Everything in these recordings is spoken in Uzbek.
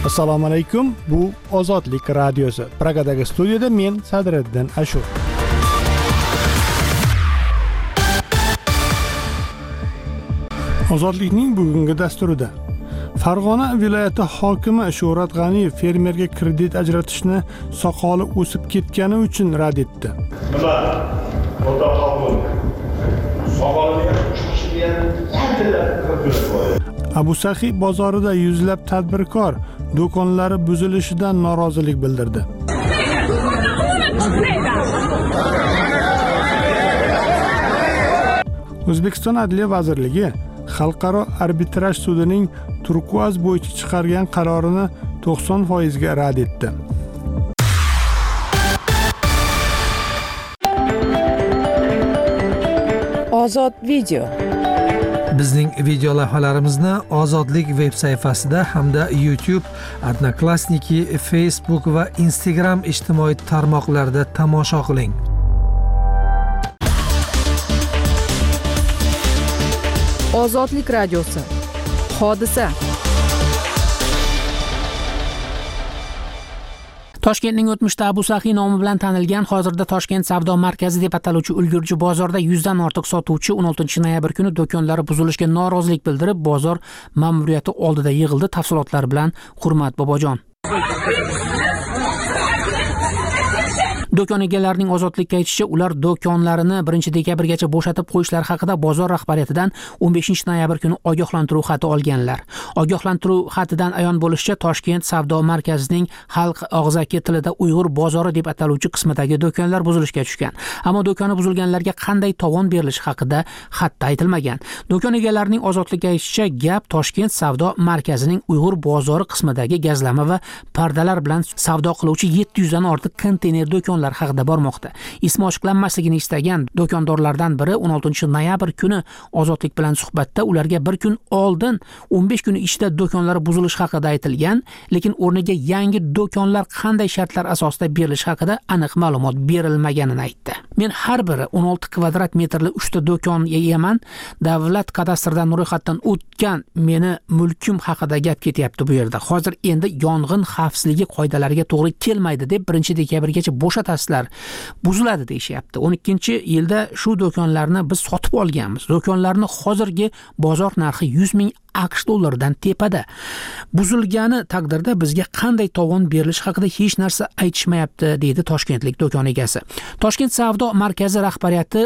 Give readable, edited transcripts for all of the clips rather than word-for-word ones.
Assalomu alaykum. Bu Ozodlik radiosi. Pragadagi studiyada men Sadriddin Ashur. Ozodlikning bugungi dasturida Farg'ona viloyati hokimi Shuhrat G'aniyev fermerga kredit ajratishni soqoli o'sib ketgani uchun rad etdi. Nima? O'ta qabul. Soqoliga chiqishga Abu Saxiy bozorida yuzlab tadbirkor do'konlari buzilishidan norozilik bildirdi. O'zbekiston Adliya vazirligi Xalqaro arbitraj sudining turkuaz bo'yicha chiqargan qarorini 90% ga rad etdi. Ozod video. Bizning video lavhalarimizni Ozodlik veb sayfasida hamda YouTube, Odnoklassniki, Facebook va Instagram ijtimoiy tarmoqlarida tomosha qiling. Ozodlik radiosi. Hodisa. Toshkentning o'tmishda Abu Saxiy nomi bilan tanilgan, hozirda Toshkent savdo markazi deb ataluvchi ulgurji bozorda 100 dan ortiq sotuvchi 16 noyabr kuni do'konlari buzilishiga norozilik bildirib, bozor ma'muriyati oldida yig'ildi. Tafsilotlar bilan Hurmat Bobojon. Do'kon egalarining Ozodlikka aytishicha, ular do'konlarini 1-dekabrgacha bo'shatib qo'yishlari haqida bozor rahbariyatidan 15 noyabr kuni ogohlantiruv xati olganlar. Ogohlantiruv xatidan ayon bo'lishicha, Toshkent savdo markazining xalq og'zaki tilida Uyg'ur bozori deb ataluvchi qismidagi do'konlar buzilishga tushgan. Ammo do'koni buzilganlarga qanday tovon berilishi haqida xatda aytilmagan. Do'kon egalarining Ozodlikka aytishicha, gap Toshkent savdo markazining Uyg'ur bozori qismidagi gazlama va pardalar bilan savdo qiluvchi 700 dan ortiq konteyner do'kon haqida bormoqda. Ismi ochiqlanmasligini istagan do'kondorlardan biri 16 noyabr kuni Ozodlik bilan suhbatda ularga bir kun oldin 15 kun ichida do'konlar buzilishi haqida aytilgan, lekin o'rniga yangi do'konlar qanday shartlar asosida berilishi haqida aniq ma'lumot berilmaganini aytdi. Men har biri 16 kvadrat metrli 3 ta do'kon egaman. Davlat kadastrdan ro'yxatdan o'tgan meni mulkim haqida gap ketyapti bu yerda. Hozir endi yong'in xavfsizligi qoidalariga to'g'ri kelmaydi deb 1-dekabrgacha bo'shatasizlar, buziladi deyishyapti. 12-yilda shu do'konlarni biz sotib olganmiz. Do'konlarni hozirgi bozor narxi 100 ming AQSh dollaridan tepada. Buzilgani taqdirda bizga qanday tovon berilishi haqida hech narsa aytishmayapti, deydi toshkentlik do'kon egasi. Toshkent savdo markazi rahbariyati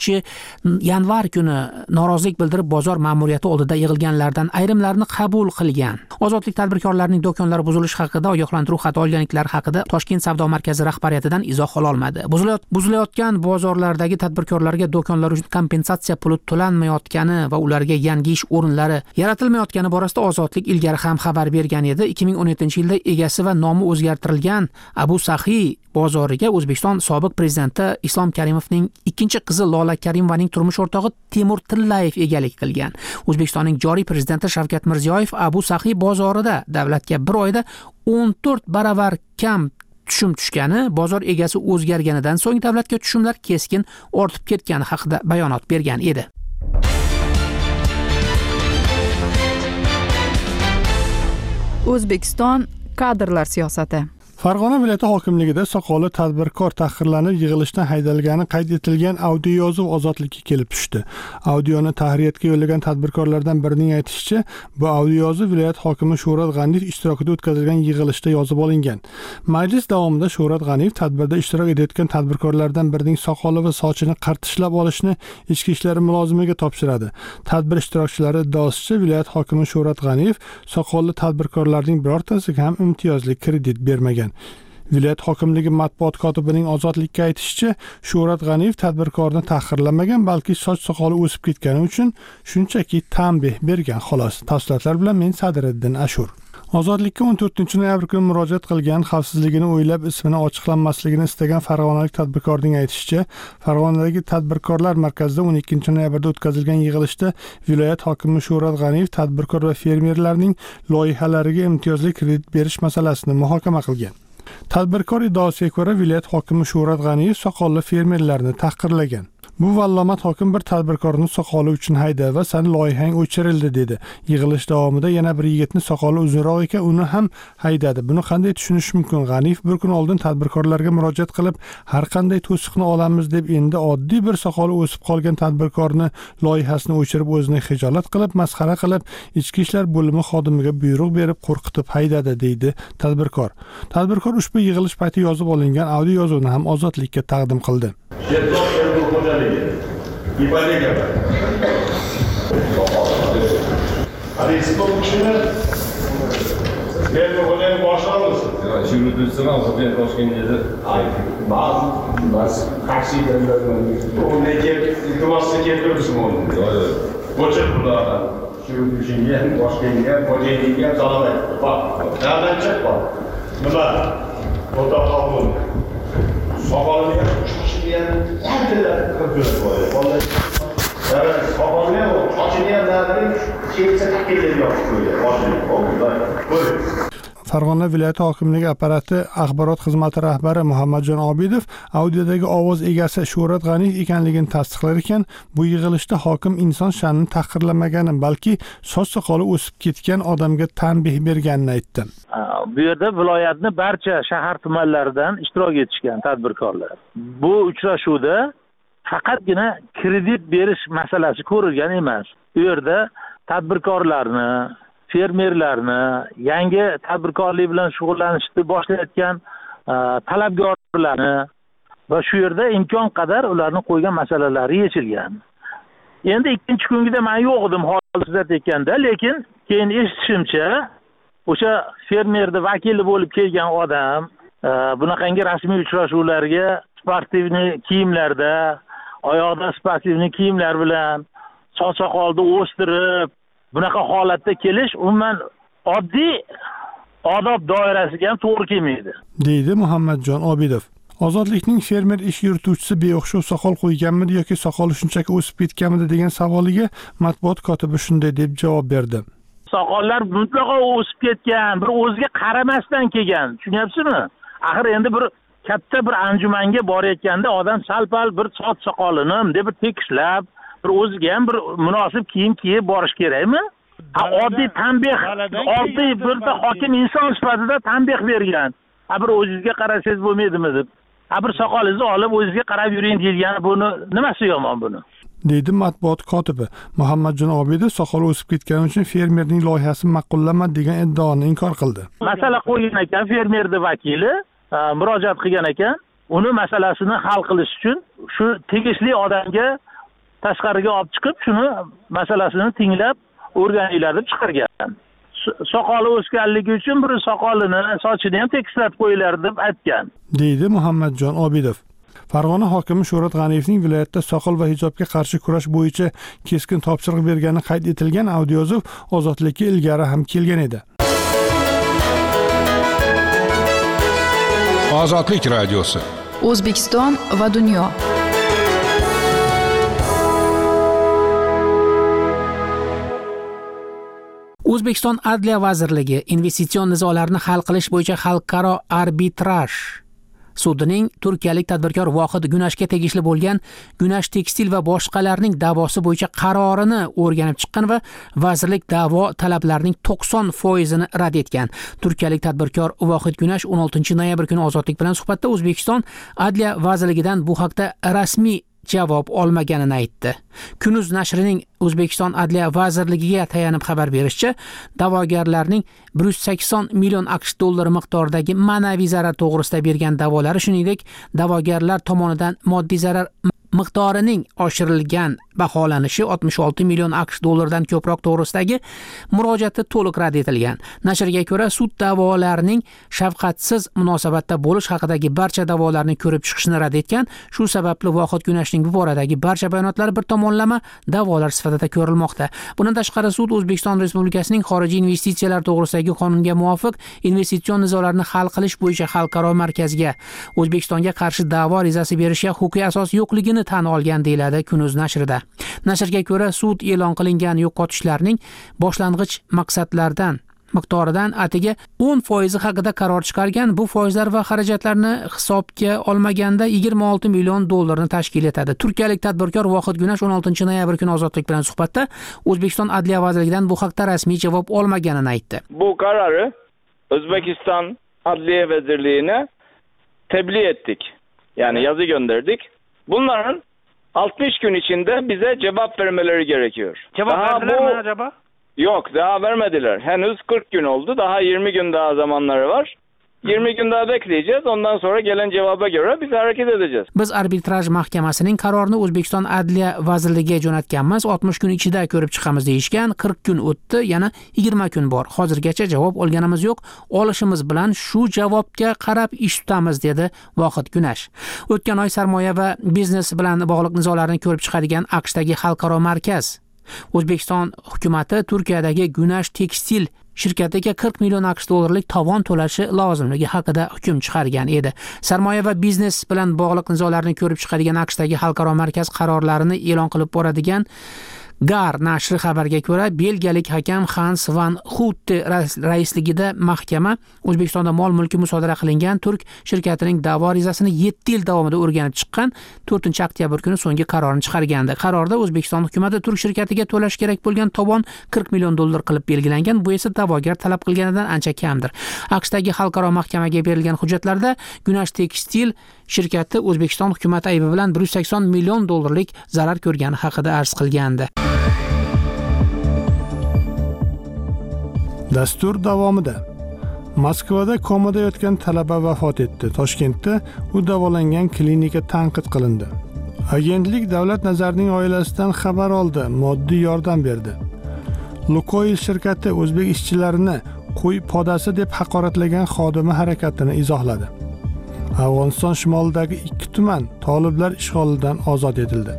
16-yanvar kuni norozilik bildirib, bozor ma'muriyati oldida yig'ilganlardan ayrimlarini qabul qilgan. Ozodlik tadbirkorlarining do'konlari buzilishi haqida ogohlantiruv xati olganliklari haqida Toshkent savdo markazi rahbariyatidan izoh ola olmadi. Buzilayotgan bozorlardagi tadbirkorlarga do'konlar uchun kompensatsiya puli to'lanmayotgani va ularga yangi ish o'rinlari yaratilmayotgani borasida Ozodlik ilgari ham xabar bergan edi. 2017-yilda egasi va nomi o'zgartirilgan Abu Saxiy bozoriga O'zbekiston sobiq prezidenti Islom Karimovning ikkinchi qizi Lola Karimovaning turmush o'rtog'i Temur Tillayev egalik qilgan. O'zbekistonning joriy prezidenti Shavkat Mirziyoyev Abu Saxiy bozorida davlatga bir oyda 14 baravar kam tushum tushgani, bozor egasi o'zgarganidan so'ng davlatga tushumlar keskin ortib ketgani haqida bayonot bergan edi. O'zbekiston kadrlar siyosati. Farg'ona viloyati hokimligida soqoli tadbirkor tahqirlanib yig'ilishdan haydalgani qayd etilgan audio yozuv Ozodlikka kelib tushdi. Audioni tahririyatga yo'llagan tadbirkorlardan birining aytishicha, bu audio yozuv viloyat hokimi Shuhrat G'aniyev ishtirokida o'tkazilgan yig'ilishda yozib olingan. Majlis davomida Shuhrat G'aniyev tadbirda ishtirok etayotgan tadbirkorlardan birining soqoli va sochini qartishlab olishni ichki ishlar mulozimiga topshiradi. Tadbir ishtirokchilari iddaosicha, viloyat hokimi Shuhrat G'aniyev soqoli tadbirkorlarning birortasiga ham imtiyozli kredit bermagan. Viloyat hokimligi matbuot kotibining Ozodlikka aytishicha, Shuhrat G'aniyev tadbirkorni tahqirlamagan, balki soch soqoli o'sib ketgani uchun shunchaki tanbeh bergan, xolos. Tafsilotlar bilan men Sadriddin Ashur. Ozodlikka 14 noyabr kuni murojaat qilgan, xavfsizligini o'ylab ismini ochiqlanmasligini istagan farg'onalik tadbirkorning aytishicha, Farg'onadagi tadbirkorlar markazida 12 noyabrda o'tkazilgan yig'ilishda viloyat hokimi Shuhrat G'aniyev tadbirkor va fermerlarning loyihalariga imtiyozli kredit berish masalasini muhokama qilgan. Tadbirkor iddaosiga ko'ra, viloyat hokimi Shuhrat G'aniyev soqolli fermerlarni tahqirlagan. Bu vallomat hokim bir tadbirkorni soqoli uchun hayda va sani loyihang o'chirildi dedi. Yig'ilish davomida yana bir yigitni soqoli uzunroq ekan, uni ham haydadi. Buni qanday tushunish mumkin? G'aniyev bir kun oldin tadbirkorlarga murojaat qilib, har qanday to'siqni olamiz deb endi oddiy bir soqoli o'sib qolgan tadbirkorni loyihasini o'chirib o'zini xijolat qilib, masxara qilib, ichki ishlar bo'limi xodimiga buyruq berib qo'rqitib haydadi deydi tadbirkor. Tadbirkor ushbu yig'ilish payti yozib olingan audio yozuvni ham Ozodlikka taqdim qildi. İpodeka var. Hadi İstanbul kuşuna gelme olayı başlar mısın? Şimdi düzsün ama ben Toshkent'de. Bazı karşı yerlerden o ne ki iltimasını getiriyorsun onu. Koçak burada. Şimdi düşünce Toshkent'e, Kocaeli'ye sana bak. Nereden çık bak. Nima? Ota kabul. Soqolini ham uchishi ham anchalar ko'p bo'ladi. Evet, soqolni ham, sochini ham naridan keksa kelib yopib qo'ydi. Farg'ona viloyati hokimligi apparati axborot xizmati rahbari Muhammadjon Obidov audiodagi ovoz egasi Shuhrat G'aniyev ekanligini tasdiqlar ekan, bu yig'ilishda hokim inson sha'nini tahqirlamagani, balki soch soqoli o'sib ketgan odamga tanbeh berganini aytdi. Bu yerda viloyatning barcha shahar tumanlaridan ishtirok etishgan tadbirkorlar. Bu uchrashuvda faqatgina kredit berish masalasi ko'rilgan emas. Bu yerda tadbirkorlarni, fermerlarni, yangi tadbirkorlik bilan shug'ullanishni boshlayotgan talabgorlarni va shu yerda imkon qadar ularni qo'ygan masalalari yechilgan. Endi ikkinchi kungida men yo'q edim hozir aytganda, lekin keyin eshitishimcha o'sha fermerning vakili bo'lib kelgan odam bunaqangi rasmiy uchrashuvlarga sportivniy kiyimlarda, oyoqda sportivniy kiyimlar bilan soch soqolni o'stirib bunaqa holatda kelish umuman oddiy odob doirasiga ham to'g'ri kelmaydi, deydi Muhammadjon Obidov. Ozodlikning fermer ish yurituvchisi beo'xshov soqol qo'yganmidi yoki soqoli shunchaki o'sib ketganmidi degan savoliga matbuot kotibi shunday deb javob berdi. Soqollar mutlaqo o'sib ketgan, bir o'ziga qaramasdan kelgan. Tushunyapsizmi? Axir endi bir katta bir anjumanga borayotganda odam sal-pal bir soch soqolini deb bir tekislab, bir o'ziga ham bir munosib kiyim kiyib borish kerakmi? Oddiy tanbeh, oddiy bir hokim inson sifatida tanbeh bergan. Bir o'zingizga qarasangiz bo'lmaydimi deb. Bir soqolingizni olib o'zingizga qarab yuring deyilgani buni nimasi yomon buni? deydi matbuot kotibi. Muhammadjon Obidov soqoli o'sib ketgani uchun fermerning loyihasini ma'qullamadi degan iddaoni inkor qildi. Masala qo'ygan ekan, fermerning vakili murojaat qilgan ekan, uni masalasini hal qilish uchun shu tegishli odamga tashqariga olib chiqib, shuni masalasini tinglab o'rganinglar deb chiqargan. Soqoli o'sganligi uchun bir soqolini, sochini ham tekislab qo'yinglar deb aytgan, deydi Muhammadjon Obidov. Farg'ona hokimi Shuhrat G'aniyevning viloyatda soqol va hijobga qarshi kurash bo'yicha keskin topshiriq bergani qayd etilgan audio yozuv Ozodlikka ilgari ham kelgan edi. Ozodlik radiosi. O'zbekiston va dunyo. O'zbekiston Adliya vazirligi investitsion nizolarni hal qilish bo'yicha xalqaro arbitraj sudining turkiyalik tadbirkor Vohid Gunashga tegishli bo'lgan Gunash Tekstil va boshqalarning da'vosi bo'yicha qarorini o'rganib chiqqan va vazirlik da'vo talablarining 90% ni rad etgan. Turkiyalik tadbirkor Vohid Gunash 16 noyabr kuni Ozodlik bilan suhbatda O'zbekiston Adliya vazirligidan bu haqda rasmiy javob olmaganini aytdi. Kunuz nashrining O'zbekiston Adliya vazirligiga tayanib xabar berishicha, da'vogarlarning 180 million AQSh dollari miqdoridagi ma'naviy zarar to'g'risida bergan da'volari, shuningdek, da'vogarlar tomonidan moddiy zarar miqdorining oshirilgan baholanishi 66 million AQSh dollaridan ko'proq to'g'risidagi murojaati to'liq rad etilgan. Nashrga ko'ra, sud da'volarining shafqatsiz munosabatda bo'lish haqidagi barcha da'volarni ko'rib chiqishni rad etgan. Shu sababli Vohid Gunashning bu boradagi barcha bayonotlari bir tomonlama da'volar sifatida ko'rilmoqda. Bundan tashqari sud O'zbekiston Respublikasining xorijiy investitsiyalar to'g'risidagi qonunga muvofiq investitsion nizolarni hal qilish bo'yicha xalqaro markazga O'zbekistonga qarshi da'vo arizasi berishga huquqiy asos yo'qligini tan olgan, deyiladi Kunuz nashrida. Nashrga ko'ra, sud e'lon qilingan yo'qotishlarning boshlang'ich miqdoridan atigi 10% haqida qaror chiqargan. Bu foizlar va xarajatlarni hisobga olmaganda 26 million dollarni tashkil etadi. Turkiyalik tadbirkor Vohid Gunash 16 noyabr kuni Ozodlik bilan suhbatda O'zbekiston Adliya vazirligidan bu haqda rasmiy javob olmaganini aytdi. Bu kararı Özbekistan Adliye Vezirliği'ne tebliğ ettik. Yani yazı gönderdik. Bunların 60 gün içinde bize cevap vermeleri gerekiyor. Cevap verdiler mi acaba? Yok, daha vermediler. Henüz 40 gün oldu. Daha 20 gün daha zamanları var. 20 gün daha bekleyeceğiz. Ondan sonra gelen cevaba göre biz hareket edeceğiz. Biz arbitraj mahkamasining qarorini O'zbekiston Adliya vazirligiga jo'natganmiz. 60 kun ichida ko'rib chiqamiz deyishgan. 40 kun o'tdi, yana 20 kun bor. Hozirgacha javob olganimiz yo'q. Olishimiz bilan shu javobga qarab ish tutamiz, dedi Vohid Gunash. O'tgan oy sarmoya va biznes bilan bog'liq nizolarni ko'rib chiqadigan AQShdagi xalqaro markaz O'zbekiston hukumatı Turkiyadagi Gunash Tekstil shirkatiga 40 million AQSh dollarlik tovon to'lashi lozimligi haqida hukm chiqargan edi. Sarmoya va biznes bilan bog'liq nizolarni ko'rib chiqadigan AQShdagi xalqaro markaz qarorlarini e'lon qilib boradigan Gar nashri xabarga ko'ra, belgiyalik hakam Hans van Hutte raisligida mahkama O'zbekistonda mol-mulki musodara qilingan turk shirkatining da'vo arizasini 7 yil davomida o'rganib chiqqan 4-oktyabr kuni so'nggi qarorini chiqargandi. Qarorda O'zbekiston hukumatı turk shirkatiga to'lash kerak bo'lgan tovon 40 million dollar qilib belgilangan. Bu esa da'vogar talab qilganidan ancha kamdir. AQShdagi xalqaro mahkamaga berilgan hujjatlarda Gunash Tekstil shirkati O'zbekiston hukumati aybi bilan 180 million dollarlik zarar ko'rgani haqida arz qilgandi. Dastur davomida Moskvada komada yotgan talaba vafot etdi. Toshkentda u davolangan klinika tanqid qilindi. Agentlik davlat nazarining oilasidan xabar oldi, moddiy yordam berdi. Lukoil shirkati o'zbek ishchilarini qo'y podasi deb haqoratlagan xodimi harakatini izohladi. Afg'oniston shimolidagi 2 tuman toliblar ishg'olidan ozod etildi.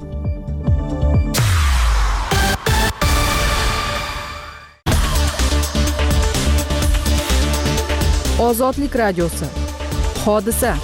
Ozodlik radiosi. Hodisa.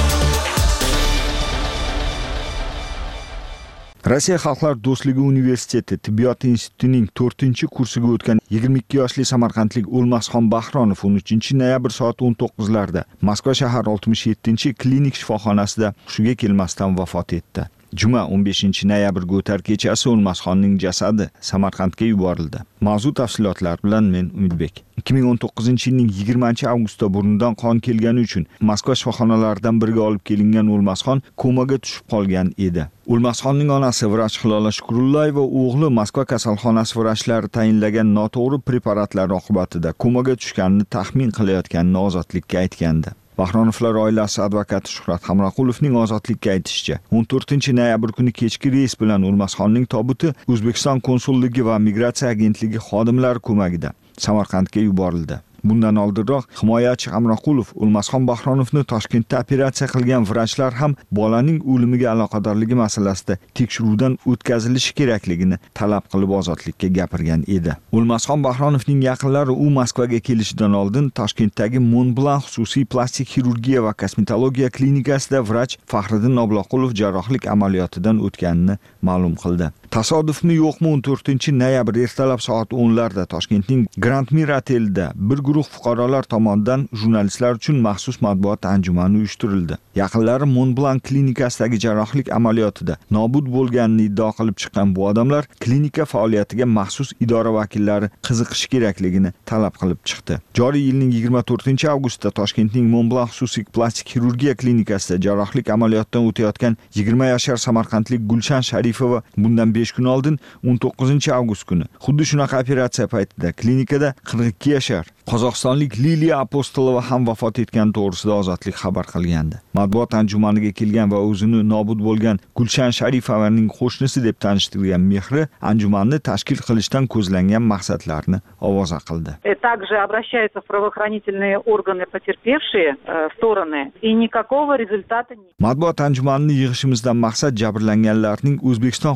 Rossiya Xalqlar do'stligi universiteti tibbiyot institutining 4-kursiga o'tgan 22 yoshli samarqandlik O'lmasxon Bahronov 13 noyabr soat 19larda Moskva shahar 67-klinik shifoxonasida hushiga kelmasdan vafot etdi. Juma 15 noyabrga o'tar kechasi O'lmasxonning jasadi Samarqandga yuborildi. Mavzu tafsilotlar bilan men Umidbek. 2019-yilning 20-avgustda burnidan qon kelgani uchun Moskva shifoxonalaridan biriga olib kelingan O'lmasxon komaga tushib qolgan edi. O'lmasxonning onasi vrach Hilola Shukrullayeva o'g'li Moskva kasalxonasi vrachlari tayinlagan noto'g'ri preparatlar oqibatida komaga tushganini taxmin qilayotganini Ozodlikka aytgandi. Bahronovlar oilasi advokati Shuhrat Hamroqulovning Ozodlikka aytishicha, 14 noyabr kuni kechki reys bilan O'lmasxonning tobuti O'zbekiston konsulligi va migratsiya agentligi xodimlari ko'magida Samarqandga yuborildi. Bundan oldinroq himoyachi Hamroqulov O'lmasxon Bahronovni Toshkentda operatsiya qilgan vrachlar ham bolaning o'limiga aloqadorligi masalasida tekshiruvdan o'tkazilishi kerakligini talab qilib Ozodlikka gapirgan edi. O'lmasxon Bahronovning yaqinlari u Moskvaga kelishidan oldin Toshkentdagi Montblanc xususiy plastik xirurgiya va kosmetologiya klinikasida vrach Faxriddin Obloqulov jarrohlik amaliyotidan o'tganini ma'lum qildi. Tasodifmi yo'qmi 14 noyabr ertalab soat 10larda Toshkentning Grand Mir otelida bir guruh fuqarolar tomonidan jurnalistlar uchun maxsus matbuot anjumani uyushtirildi. Yaqinlari Montblanc klinikasidagi jarrohlik amaliyotida nobud bo'lganini iddao qilib chiqqan bu odamlar klinika faoliyatiga maxsus idora vakillari qiziqish kerakligini talab qilib chiqdi. Joriy yilning 24-avgustda Toshkentning Montblanc xususiy plastik xirurgiya klinikasida jarrohlik amaliyotdan o'tayotgan 20 yoshar samarqandlik Gulshan Sharifova bundan 5 kun oldin 19-avgust kuni xuddi shunaqa operatsiya paytida klinikada 42 yoshar Qozog'istonlik Liliya Apostolova ham vafot etgani to'g'risida Ozodlik xabar qilgandi. Matbuot anjumaniga kelgan va o'zini nobud bo'lgan Gulshan Sharifovaning qo'shnisi deb tanishtirgan Mehri anjumanni tashkil qilishdan ko'zlangan maqsadlarni ovoza qildi. Также обращаются в правоохранительные органы потерпевшие стороны и никакого результата нет. Matbuot anjumanini yig'ishimizdan maqsad jabrlanganlarning O'zbekiston huquq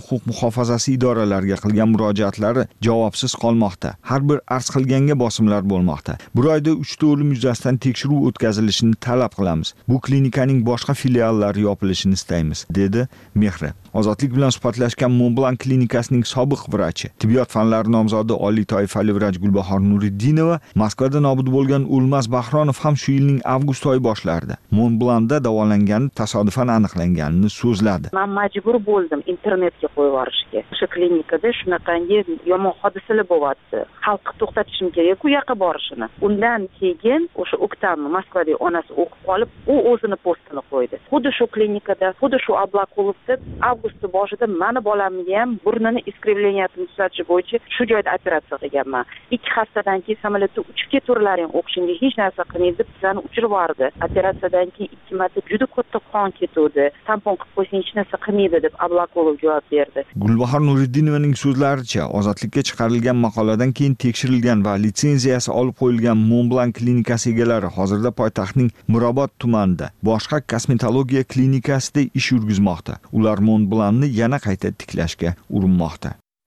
muhofazasi idoralariga qilgan murojaatlari javobsiz qolmoqda. Har bir arz qilganga bosimlar bo'lmoqda. Bir oyda 3 ta o'lim yuzasidan tekshiruv o'tkazilishini talab qilamiz. Bu klinikaning boshqa filiallari yopilishini istaymiz, dedi Mehri. Ozodlik bilan suhbatlashgan Montblanc klinikasining sobiq vrachi, tibbiyot fanlari nomzodi oliy toifali vrach Gulbahor Nuriddinova Moskvada nobud bo'lgan O'lmas Bahronov ham shu yilning avgust oyi boshlarida Montblancda davolangani tasodifan aniqlanganini so'zladi. Men majbur bo'ldim internetga qo'yib yuborishga. O'sha klinikada shunaqangi yomon hodisalar bo'lyapti. Xalqni to'xtatishim kerak-ku yoqqa borishini. Undan keyin o'sha Oktamni Moskvada onasi o'qib qolib, u o'zini postini qo'ydi. Xuddi shu klinikada, xuddi shu Ablaqulovda avgust boshida mani bolamni ham burnini iskривлениясini tuzatish bo'yicha shu joyda operatsiya qilganman. 2 haftadan keyin samolyotda uchib keturlaring, o'qishingga hech narsa qilmaydi deb bizani uchirib yubordi. Operatsiyadan keyin 2 marta juda katta qon ketdi. Tampon qilib qo'ysang hech narsa qilmaydi deb Ablaqulov javob berdi. Gulbahor Nuriddinovaning so'zlaricha, ozodlikka chiqarilgan maqoladan keyin tekshirilgan va litsenziyasi olib qo'yilgan Montblanc klinikasi egalari hozirda poytaxtning Mirobod tumanida boshqa kosmetologiya klinikasida ish yurgizmoqda. Ular Montblancni yana qayta tiklashga urinmoqda.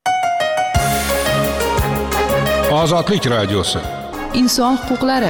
Ozodlik radiosi. Inson huquqlari.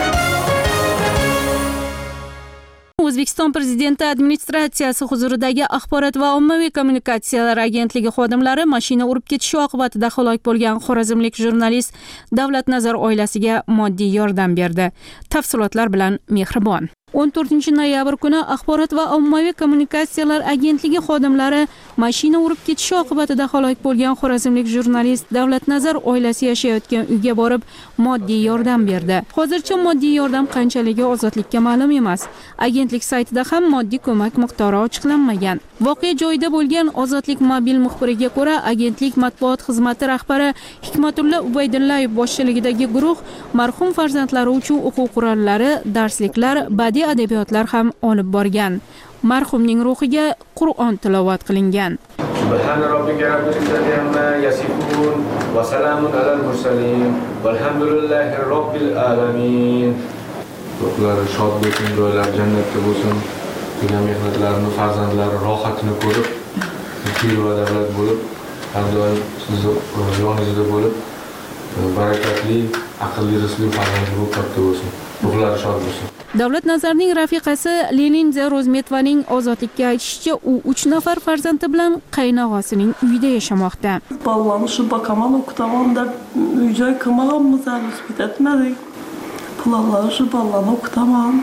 O'zbekiston Prezidenti administratsiyasi huzuridagi Axborot va ommaviy kommunikatsiyalar agentligi xodimlari mashina urib ketishi oqibatida halok bo'lgan xorazmlik jurnalist Davlatnazar oilasiga moddiy yordam berdi. Tafsilotlar bilan Mehribon. 14 noyabr kuni Axborot va ommaviy kommunikatsiyalar agentligi xodimlari mashina urib ketishi oqibatida halok bo'lgan xorazmlik jurnalist Davlatnazar oilasi yashayotgan uyga borib moddiy yordam berdi. Hozircha moddiy yordam qanchaligi ozodlikka ma'lum emas. Agentlik saytida ham moddiy ko'mak miqdori ochiqlanmagan. Voqea joyida bo'lgan Ozodlik mobil muxbiriga ko'ra, agentlik matbuot xizmati rahbari Hikmatulla Ubaydullayev boshchiligidagi guruh marhum farzandlari uchun o'quv qurollari, darsliklar, badiiy adabiyotlar ham olib borgan. Marhumning ruhiga Qur'on tilovat qilingan. Subhana robbika robbil izzati amma yasifun va salamun alal mursalin valhamdulillahi robbil alamin. Ruhlari shod bo'lsin, joylari jannatda bo'lsin. Qilgan mehnatlarini, farzandlari rohatini ko'rib, fikr va davlat bo'lib, har doim sizni yoningizda bo'lib, barakatli, aqlli, rizqli farzandlar bo'lib katta bo'lsin. Ruhlari shod bo'lsin. Davlatnazarning rafiqasi Leninza Rozmetovaning ozodlikka aytishicha, u 3 nafar farzandi bilan qaynog'asining uyida yashamoqda. Ballarni shu bakaman o'qitaman deb uy-joy qilmaganmiz, hozir etmadik. Pullarni shu ballarni o'qitaman.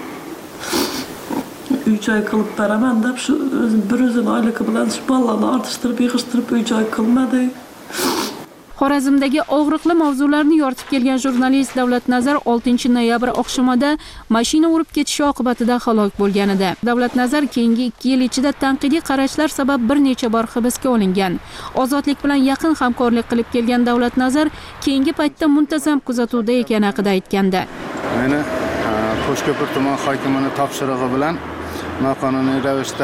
Uy-joy qilib beraman deb shu bir o'zini oyligi bilan shu ballarni ortishtirib, yig'ishtirib uy-joy qilmadik. Xorazmdagi og'riqli mavzularni yoritib kelgan jurnalist Davlatnazar 6 noyabr oqshomida mashina urib ketishi oqibatida halok bo'lgan edi. Davlatnazar keyingi 2 yil ichida tanqidiy qarashlar sabab bir necha bor hibsga olingan. Ozodlik bilan yaqin hamkorlik qilib kelgan Davlatnazar keyingi paytda muntazam kuzatuvda ekani haqida aytgandi. Meni Qo'shko'pir tuman hokimining topshirig'i bilan noqonuniy ravishda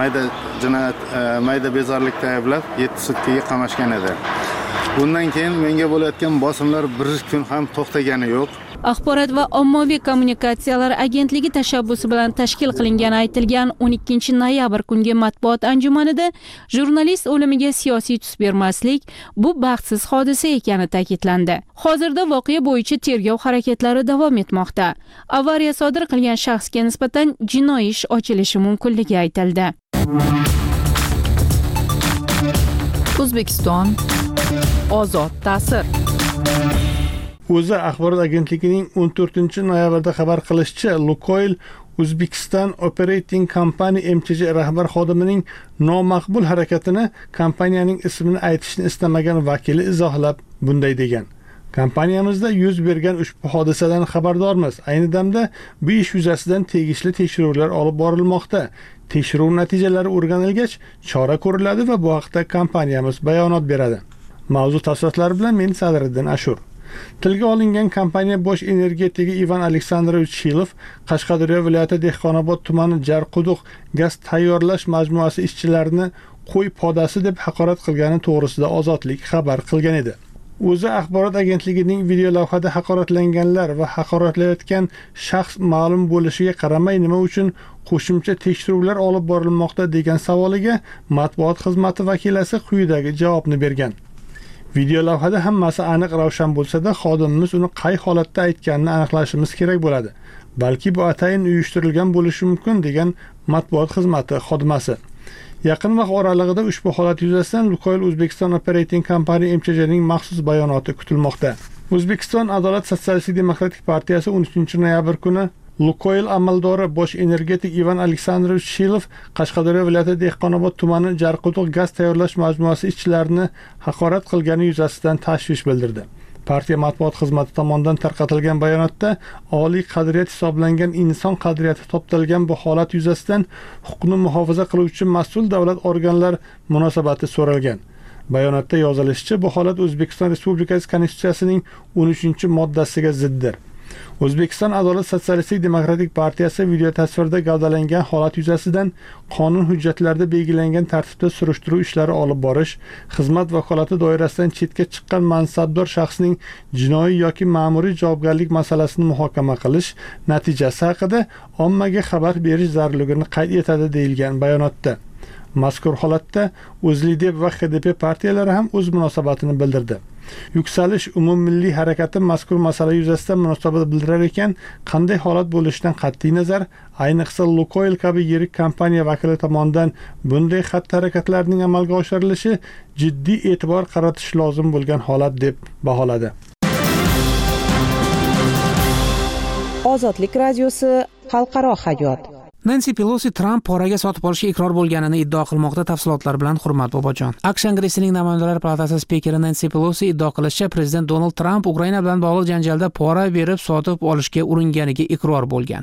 mayda bezorilikda ayblab 7 sutkaga qamashgan edi. Bundan keyin menga bo'layotgan bosimlar bir kun ham to'xtagani yo'q. Axborot va ommaviy kommunikatsiyalar agentligi tashabbusi bilan tashkil qilingani aytilgan 12 noyabr kungi matbuot anjumanida jurnalist o'limiga siyosiy tus bermaslik bu baxtsiz hodisa ekani ta'kidlandi. Hozirda voqea bo'yicha tergov harakatlari davom etmoqda. Avariya sodir qilgan shaxsga nisbatan jinoiy ish ochilishi mumkinligi aytildi. O'zbekiston ozod ta'sir. O'zi axborot agentligining 14 noyabrda xabar qilishicha, Lukoil Uzbekistan Operating Company MCJ rahbar xodimining nomaqbul harakatini kompaniyaning ismini aytishni istamagan vakili izohlab bunday degan. Kompaniyamizda yuz bergan ushbu hodisadan xabardormiz. Ayni damda bu ish yuzasidan tegishli tekshiruvlar olib borilmoqda. Tekshiruv natijalari o'rganilgach, chora ko'riladi va bu haqda kompaniyamiz bayonot beradi. Mavzu tafsilotlari bilan men Sadriddin Ashur. Tilga olingan kompaniya bosh energetigi Ivan Aleksandrovich Shilov Qashqadaryo viloyati Dehqonobod tumani Jarquduq gaz tayyorlash majmuasi ishchilarini qo'y podasi deb haqorat qilgani to'g'risida Ozodlik xabar qilgan edi. O'zA axborot agentligining videolavhada haqoratlanganlar va haqoratlayotgan shaxs ma'lum bo'lishiga qaramay nima uchun qo'shimcha tekshiruvlar olib borilmoqda degan savoliga matbuot xizmati vakilasi quyidagi javobni bergan. Videolavhada hammasi aniq ravshan bo'lsa-da, xodimimiz uni qay holatda aytganini aniqlashimiz kerak bo'ladi. Balki bu atayin uyushtirilgan bo'lishi mumkin degan matbuot xizmati xodimasi. Yaqin vaqt oralig'ida ushbu holat yuzasidan Lukoil Uzbekistan Operating Company MCJning maxsus bayonoti kutilmoqda. O'zbekiston Adolat Sotsialistik Demokratik partiyasi 13-noyabr kuni Lukoil amaldori bosh energetik Ivan Aleksandrovich Shilov Qashqadaryo viloyati Dehqonobod tumani Jarquduq gaz tayyorlash majmuasi ishchilarini haqorat qilgani yuzasidan tashvish bildirdi. Partiya matbuot xizmati tomonidan tarqatilgan bayonotda oliy qadriyat hisoblangan inson qadriyati toptalgan bu holat yuzasidan huquqni muhofaza qiluvchi mas'ul davlat organlar munosabati so'ralgan. Bayonotda yozilishicha, bu holat O'zbekiston Respublikasi Konstitutsiyasining 13-moddasiga ziddir. O'zbekiston Adolat Sotsialistik Demokratik partiyasi video tasvirda gavdalangan holat yuzasidan qonun hujjatlarida belgilangan tartibda surishtiruv ishlari olib borish, xizmat vakolati doirasidan chetga chiqqan mansabdor shaxsning jinoiy yoki ma'muriy javobgarlik masalasini muhokama qilish natijasi haqida ommaga xabar berish zarurligini qayd etadi deyilgan bayonotda. Mazkur holatda O'zLiDeP va HDP partiyalari ham o'z munosabatini bildirdi. Yuksalish umummilliy harakati mazkur masala yuzasidan munosabat bildirar ekan, qanday holat bo'lishidan qat'iy nazar, ayniqsa Lukoil kabi yirik kompaniya vakili tomonidan bunday xatti-harakatlarning amalga oshirilishi jiddiy e'tibor qaratish lozim bo'lgan holat deb baholadi. Ozodlik radiosi xalqaro hayot. Nansi Pelosi Trump poraga sotib olishga iqror bo'lganini iddao qilmoqda. Tafsilotlar bilan Hurmat Bobojon. AQSh Kongressining Namoyandlar palatasi spikeri Nansi Pelosi iddao qilishicha, prezident Donald Trump Ukraina bilan bog'liq janjalda pora berib sotib olishga uringaniga iqror bo'lgan.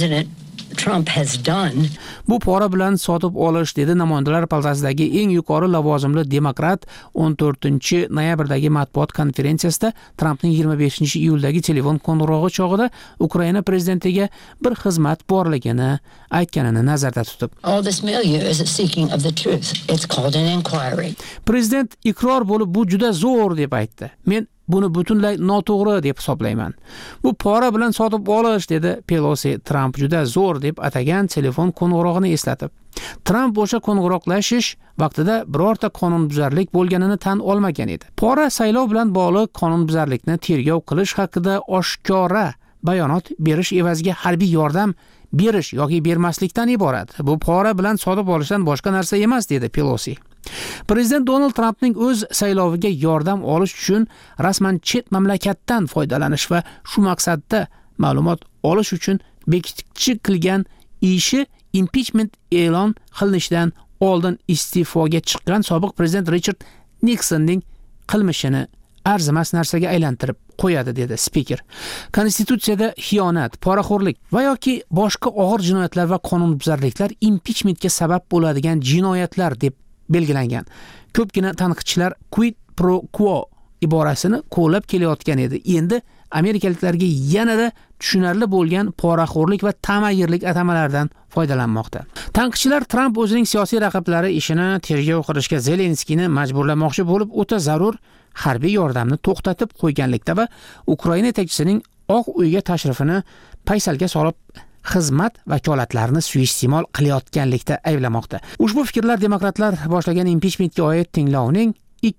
Trump has done. Bu pora bilan sotib olish, dedi Namoyandlar palatasidagi eng yuqori lavozimli demokrat 14-noyabrdagi matbuot konferensiyasida Trumpning 25-iyuldagi telefon qo'ng'irog'i chog'ida Ukraina prezidentiga bir xizmat borligini aytganini nazarda tutib. All this milieu is seeking of the truth. It's called an inquiry. Prezident iqror bo'lib, bu juda zo'r deb aytdi. Men buni butunlay noto'g'ri deb hisoblayman. Bu pora bilan sotib olish, dedi Pelosi Trump juda zo'r deb atagan telefon qo'ng'irog'ini eslatib. Trump o'sha qo'ng'iroqlashish vaqtida birorta qonunbuzarlik bo'lganini tan olmagan edi. Pora saylov bilan bog'liq qonunbuzarlikni tergov qilish haqida oshkora bayonot berish evaziga harbiy yordam berish yoki bermaslikdan iborat. Bu pora bilan sotib olishdan boshqa narsa emas, dedi Pelosi. Prezident Donald Trumpning o'z sayloviga yordam olish uchun rasman chet mamlakatdan foydalanish va shu maqsadda ma'lumot olish uchun bekitchi qilgan ishi impeachment e'lon qilinishidan oldin iste'foga chiqqan sobiq prezident Richard Nixonning qilmishini arzimas narsaga aylantirib qo'yadi, dedi spiker. Konstitutsiyada xiyonat, poraxo'rlik va yoki boshqa og'ir jinoyatlar va qonunbuzarliklar impeachmentga sabab bo'ladigan jinoyatlar deb belgilangan. Ko'pgina tanqidchilar quid pro quo iborasini qo'llab kelayotgan edi. Endi amerikaliklarga yanada tushunarli bo'lgan poraxo'rlik va tamagirlik atamalardan foydalanmoqda. Tanqidchilar Trump o'zining siyosiy raqiblari ishini tergov qilishga Zelenskiyni majburlamoqchi bo'lib, o'ta zarur harbiy yordamni to'xtatib qo'yganlikda va Ukraina yetakchisining Oq uyga tashrifini paysalga solib xizmat vakolatlarini suiiste'mol qilayotganlikda ayblamoqda. Ushbu fikrlar demokratlar boshlagan impeachmentga oid tinglovning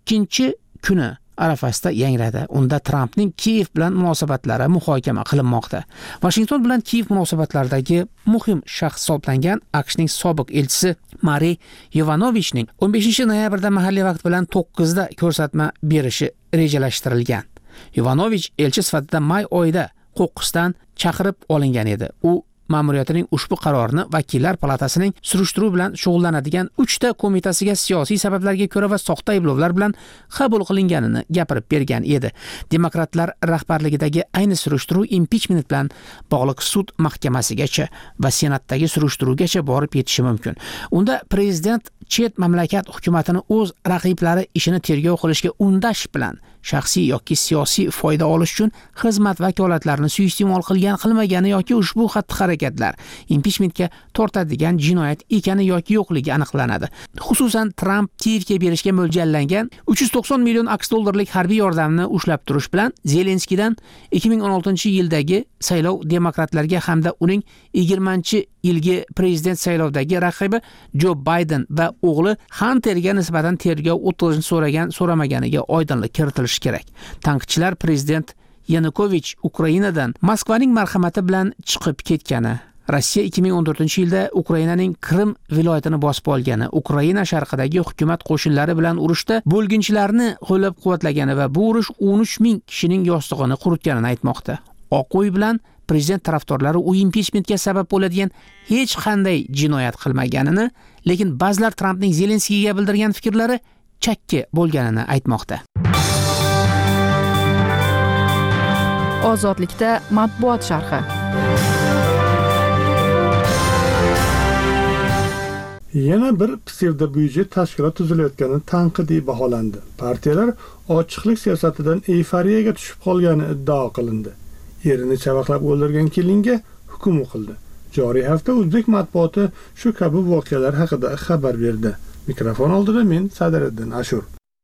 2-kuni arafasida yangradi. Unda Trumpning Kiyev bilan munosabatlari muhokama qilinmoqda. Washington bilan Kiyev munosabatlaridagi muhim shaxs hisoblangan AQShning sobiq elchisi Mariy Yovanovichning 15-noyabrda mahalliy vaqt bilan 9da ko'rsatma berishi rejalashtirilgan. Yovanovich elchi sifatida may oyida qo'qqisdan chaqirib olingan edi. U ma'muriyatining ushbu qarorini vakillar palatasining surishtiruv bilan shug'ullanadigan 3 ta qo'mitasiga siyosiy sabablarga ko'ra va soxta ayblovlar bilan qabul qilinganini gapirib bergan edi. Demokratlar rahbarligidagi ayni surishtiruv impeachment bilan bog'liq sud mahkamasigacha va senatdagi surishtiruvgacha borib yetishi mumkin. Unda prezident chet mamlakat hukumatini o'z raqiblari ishini tergov qilishga undash bilan shaxsiy yoki siyosiy foyda olish uchun xizmat vakolatlarini suiiste'mol qilmagani yoki ushbu xatti-harakatlar impichmentga tortadigan jinoyat ekani yoki yo'qligi aniqlanadi. Xususan, Tramp Kiyevga berishga mo'ljallangan 390 million AQSh dollarlik harbiy yordamni ushlab turish bilan Zelenskiydan 2016-yildagi saylov demokratlarga hamda uning 20-yilgi prezident saylovidagi raqibi Jo Bayden va o'g'li Hunterga nisbatan tergov o'tkazishni so'ramaganiga oydinlik kiritilishi kerak. Tanqidchilar prezident Yanukovich Ukrainadan Moskvaning marhamati bilan chiqib ketgani, Rossiya 2014-yilda Ukrainaning Krim viloyatini bosib olgani, Ukraina sharqidagi hukumat qo'shinlari bilan urushda bo'lginchilarni qo'llab-quvvatlagani va bu urush 13 ming kishining yostig'ini quritganini aytmoqda. Oq uy bilan prezident tarafdorlari u impichmentga sabab bo'ladigan hech qanday jinoyat qilmaganini, lekin ba'zilar Trampning Zelenskiyga bildirgan fikrlari chakki bo'lganini aytmoqda. Ozodlikda matbuot sharhi. Yana bir psevdo-byudjet tashkilot tuzilayotgani tanqidiy baholandi. Partiyalar ochiqlik siyosatidan euforiyaga tushib qolgani iddao qilindi. Erini chavaqlab o'ldirgan kelinga hukm o'qildi. Joriy hafta o'zbek matbuoti shu kabi voqealar haqida xabar berdi. Mikrofon oldida men Sadiriddin Ashur.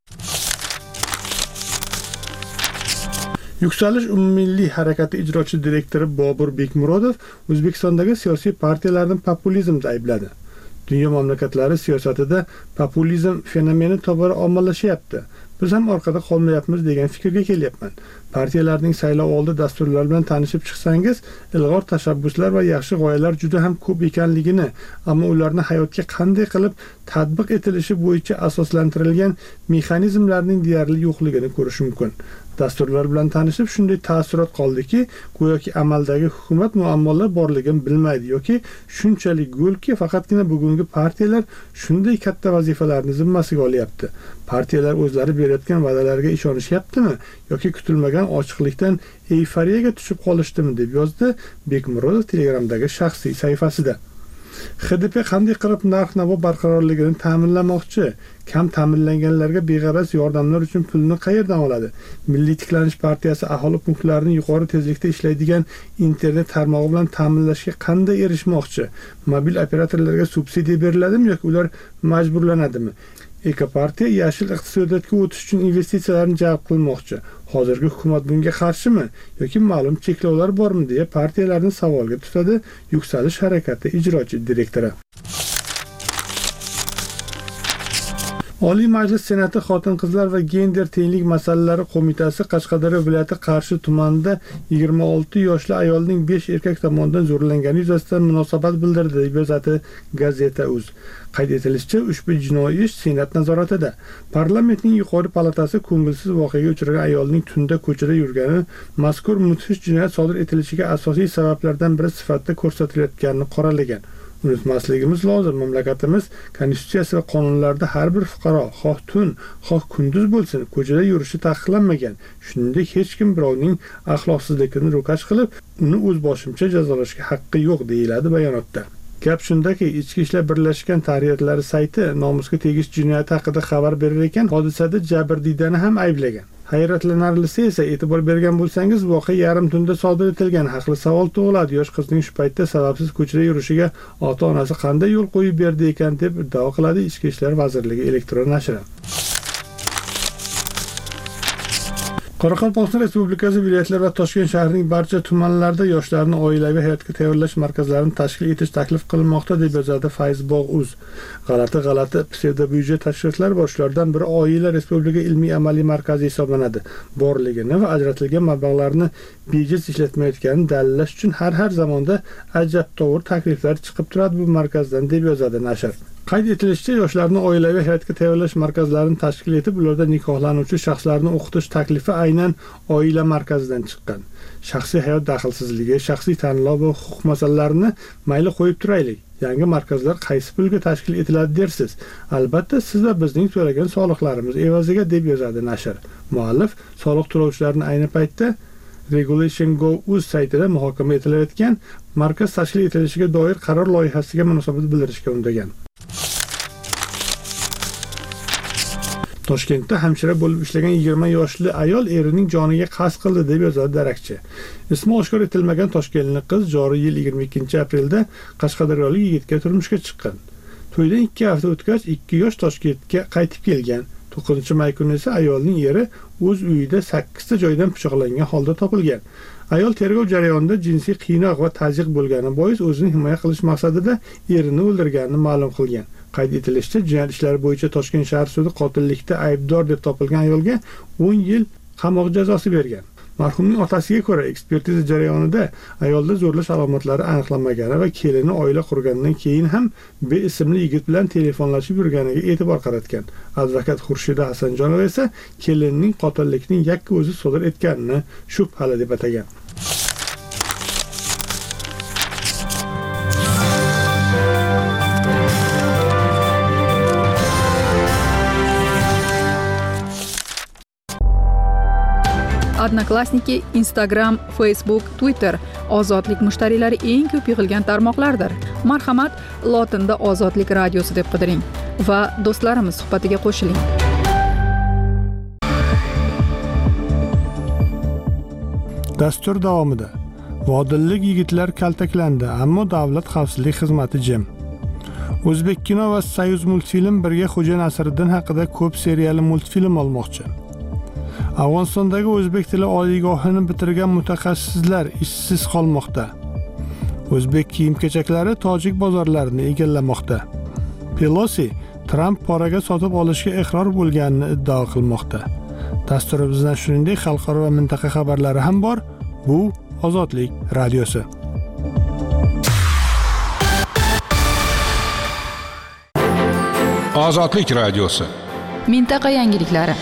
Yuksalish umummilliy harakati ijrochi direktori Bobur Bekmurodov O'zbekistondagi siyosiy partiyalarni populizmda aybladi. Dunyo mamlakatlari siyosatida populizm fenomeni tobora ommalashyapti. Biz ham orqada qolmayapmiz degan fikrga kelyapman. Partiyalarning saylovoldi dasturlari bilan tanishib chiqsangiz, ilg'or tashabbuslar va yaxshi g'oyalar juda ham ko'p ekanligini, ammo ularni hayotga qanday qilib tatbiq etilishi bo'yicha asoslantirilgan mexanizmlarning deyarli yo'qligini ko'rish mumkin. Dasturlar bilan tanishib shunday taassurot qoldiki, go'yoki amaldagi hukumat muammolar borligini bilmaydi yoki shunchalik go'lki faqatgina bugungi partiyalar shunday katta vazifalarni zimmasiga olyapti. Partiyalar o'zlari berayotgan va'dalarga ishonishyaptimi yoki kutilmagan ochiqlikdan euforiyaga tushib qolishdimi deb yozdi Bekmurodov Telegramdagi shaxsiy sahifasida. HDP qanday qilib narx-navo barqarorligini ta'minlamoqchi? Kam ta'minlanganlarga beg'araz yordamlar uchun pulni qayerdan oladi? Milliy tiklanish partiyasi aholi punktlarini yuqori tezlikda ishlaydigan internet tarmog'i bilan ta'minlashga qanday erishmoqchi? Mobil operatorlarga subsidiya beriladimi yoki ular majburlanadimi? Ekopartiya yashil iqtisodiyotga o'tish uchun investitsiyalarni jalb qilmoqchi. Hozirgi hukumat bunga qarshimi yoki ma'lum cheklovlar bormi deya partiyalarni savolga tutadi Yuksalish harakati ijrochi direktori. Oliy Majlis Senati Xotin-qizlar va gender tenglik masalalari qo'mitasi Qashqadaryo viloyati Qarshi tumanida 26 yoshli ayolning 5 erkak tomonidan zo'rlangani yuzasidan munosabat bildirdi deb yozadi Gazeta.uz. Qayd etilishicha, ushbu jinoiy ish Senat nazoratida. Parlamentning yuqori palatasi ko'ngilsiz voqeaga uchragan ayolning tunda ko'chada yurgani mazkur mudhish jinoyat sodir etilishiga asosiy sabablardan biri sifatida ko'rsatilayotganini qoralagan. Unutmasligimiz lozim, mamlakatimiz konstitutsiyasi va qonunlarida har bir fuqaro, xoh tun, xoh kunduz bo'lsin, ko'chada yurishi taqiqlanmagan. Shuningdek, hech kim birovning axloqsizligini ro'kash qilib, uni o'z boshimcha jazolashga haqqi yo'q deyiladi bayonotda. Gap shundaki, Ichki ishlar birlashgan tahriyatlari sayti nomusga tegish jinoyati haqida xabar berar ekan, hodisada jabrdiydani ham ayblagan. Hayratlanarlisi esa, e'tibor bergan bo'lsangiz, voqea yarim tunda sodir etilgan. Haqli savol tug'iladi. Yosh qizning shu paytda sababsiz ko'chada yurishiga ota-onasi qanday yo'l qo'yib berdi ekan deb iddao qiladi Ichki ishlar vazirligi elektron nashri. Qoraqalpog'iston Respublikasi viloyatlar va Toshkent shahrining barcha tumanlarida yoshlarni oilaviy hayotga tayyorlash markazlarini tashkil etish taklif qilinmoqda deb yozadi Facebook'uz. G'alati psevdo-byudjet tashkilotlari bor. Shulardan biri Oila Respublika ilmiy-amaliy markazi hisoblanadi. Borligini va ajratilgan mablag'larni bejiz ishlatmayotganini dalillash uchun har zamonda ajabtovur takliflar chiqib turadi bu markazdan deb yozadi nashr. Qayd etilishicha, yoshlarni oilaviy hayotga tayyorlash markazlarini tashkil etib, ularda nikohlanuvchi shaxslarni o'qitish taklifi aynan oila markazidan chiqqan. Shaxsiy hayot daxlsizligi, shaxsiy tanlov va huquq masalalarini mayli qo'yib turaylik. Yangi markazlar qaysi pulga tashkil etiladi dersiz? Albatta, siz va bizning to'lagan soliqlarimiz evaziga deb yozadi nashr. Muallif soliq to'lovchilarni ayni paytda Regulation.go.uz saytida muhokama etilayotgan markaz tashkil etilishiga doir qaror loyihasiga munosabat bildirishga undagan. Toshkentda hamshira bo'lib ishlagan 20 yoshli ayol erining joniga qasd qildi deb yozadi darakchi. Ismi oshkor etilmagan toshkentlik qiz joriy yil 22-aprelda Qashqadaryolik yigitga turmushga chiqqan. To'ydan 2 hafta o'tgach 2 yosh Toshkentga qaytib kelgan. 9-may kuni esa ayolning eri o'z uyida 8 ta joydan pichoqlangan holda topilgan. Ayol tergov jarayonida jinsiy qiynoq va tazyiq bo'lgani bois o'zini himoya qilish maqsadida erini o'ldirganini ma'lum qilgan. Qayd etilishicha, jinoyat ishlari bo'yicha Toshkent shahar sudi qotillikda aybdor deb topilgan ayolga 10 yil qamoq jazosi bergan. Marhumning otasiga ko'ra, ekspertiza jarayonida ayolda zo'rlash alomatlari aniqlanmagani va kelini oila qurgandan keyin ham beismli yigit bilan telefonlashib yurganiga e'tibor qaratgan. Advokat Xurshida Hasanjonova esa kelinning qotillikning yakka o'zi sodir etganini shubhali deb atagan. Odnoklassniki, Instagram, Facebook, Twitter ozodlik mushtariylari eng ko'p yig'ilgan tarmoqlardir. Marhamat, lotinda Ozodlik radiosi deb qidiring va do'stlarimiz suhbatiga qo'shiling. Dastur davomida vodillik yigitlar kaltaklandi, ammo davlat xavfsizlik xizmati jim. O'zbek kino va Soyuz multfilm birga Xo'ja Nasriddin haqida ko'p seriyali multfilm olmoqchi. Afg'onistondagi o'zbek tili oliygohini bitirgan mutaxassislar ishsiz qolmoqda. O'zbek kiyim-kechaklari tojik bozorlarini egallamoqda. Pelosi Tramp poraga sotib olishga iqror bo'lganini iddao qilmoqda. Dasturimizdan shuningdek xalqaro va mintaqa xabarlari ham bor. Bu Ozodlik radiosi. Ozodlik radiosi. Mintaqa yangiliklari.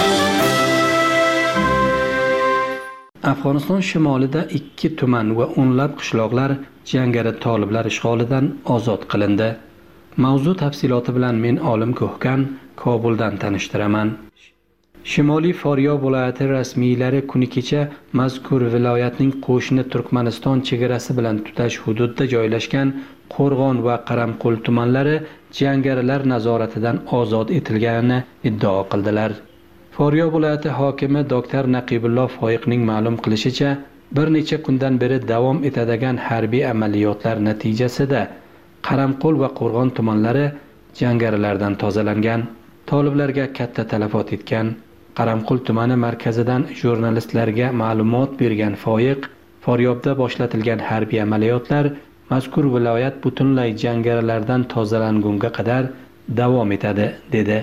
Afg'oniston shimolida 2 tuman va o'nlab qishloqlar jangari toliblar ishg'olidan ozod qilindi. Mavzu tafsiloti bilan men Olim Ko'hkan Kobuldan tanishtiraman. Shimoliy Foryo viloyati rasmiylari kuni kecha mazkur viloyatning qo'shni Turkmaniston chegarasi bilan tutash hududida joylashgan Qo'rg'on va Qaramqul tumanlari jangarilar nazoratidan ozod etilganini iddao qildilar. Foryo viloyati hokimi Dr. Naqibulloh Foyiqning ma'lum qilishicha, bir necha kundan beri davom etadigan harbiy amaliyotlar natijasida Qaramqul va Qo'rg'on tumanlari jangarilardan tozalangan. Toliblarga katta talafot yetgan. Qaramqul tumani markazidan jurnalistlarga ma'lumot bergan Foyiq, Foryobda boshlatilgan harbiy amaliyotlar mazkur viloyat butunlay jangarilardan tozalangunga qadar davom etadi, dedi.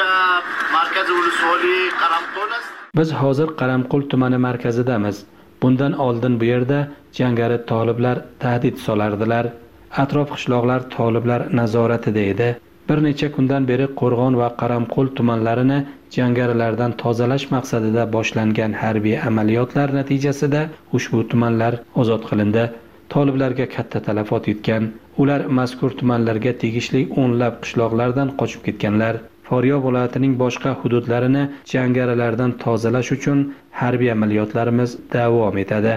Biz hozir Qaramqul tumani markazidamiz. Bundan oldin bu yerda jangari toliblar tahdid solardilar. Atrof qishloqlar toliblar nazoratida edi. Bir necha kundan beri Qo'rg'on va Qaramqul tumanlarini jangarilardan tozalash maqsadida boshlangan harbiy amaliyotlar natijasida ushbu tumanlar ozod qilindi. Toliblarga katta talafot yetgan. Ular mazkur tumanlarga tegishli o'nlab qishloqlardan qochib ketganlar. Foryo viloyatining boshqa hududlarini jangarilardan tozalash uchun harbiy amaliyotlarimiz davom etadi.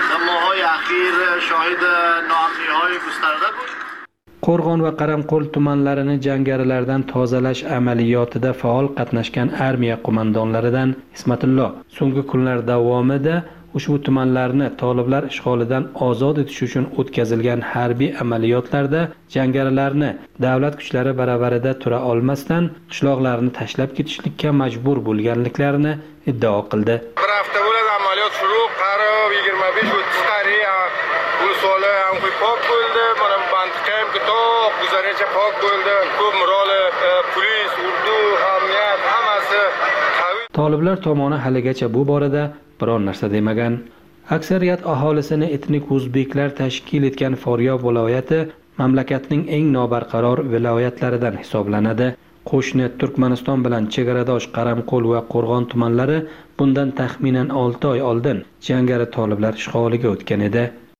Qo'rg'on va Qaramqul tumanlarini jangarilardan tozalash amaliyotida faol qatnashgan armiya qo'mondonlaridan Ismatullo so'nggi kunlar davomida ushbu tumanlarni toliblar ishg'olidan ozod etish uchun o'tkazilgan harbiy amaliyotlarda jangarilarni davlat kuchlari baravarida tura olmasdan qishloqlarni tashlab ketishlikka majbur bo'lganliklarini iddao qildi. Bir hafta bo'ladi amaliyot shuruq, qarib 25-30 qariya ulusoli ham pok bo'ldi. Mana bandiqa ham kitob, guzaracha pok bo'ldi. Ko'p miroli, polis, urdu, hamiyat hammasi qaviy. Toliblar tomoni haligacha bu borada biron narsa demagan. Aksariyat aholisini etnik o'zbeklar tashkil etgan Foryo viloyati mamlakatning eng nobarqaror viloyatlaridan hisoblanadi. Qo'shni Turkmaniston bilan chegaradosh Qaramqul va Qo'rg'on tumanlari bundan taxminan 6 oy oldin jangari toliblar ishg'oliga o'tgan edi.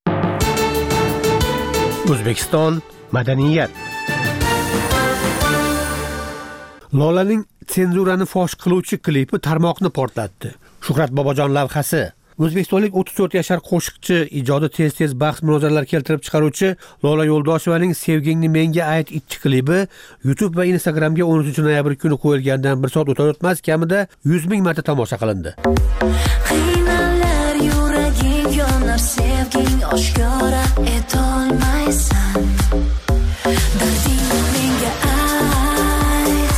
O'zbekiston madaniyat. Lolaning senzurani fosh qiluvchi klipi tarmoqni portlatdi. Shuhrat Bobojon lavhasi O'zbekistonlik 34 yashar qo'shiqchi, ijodi tez-tez bahs munozaralar keltirib chiqaruvchi Lola Yo'ldoshevaning Sevgingni menga ayt 2 klipi YouTube va Instagramga 13 noyabr kuni qo'yilgandan 1 soat o'tar-o'tmas kamida 100 ming marta tomosha qilindi. Qiynalar yuraging yonar, sevging oshkora etolmaysan. Dardingni menga ayt.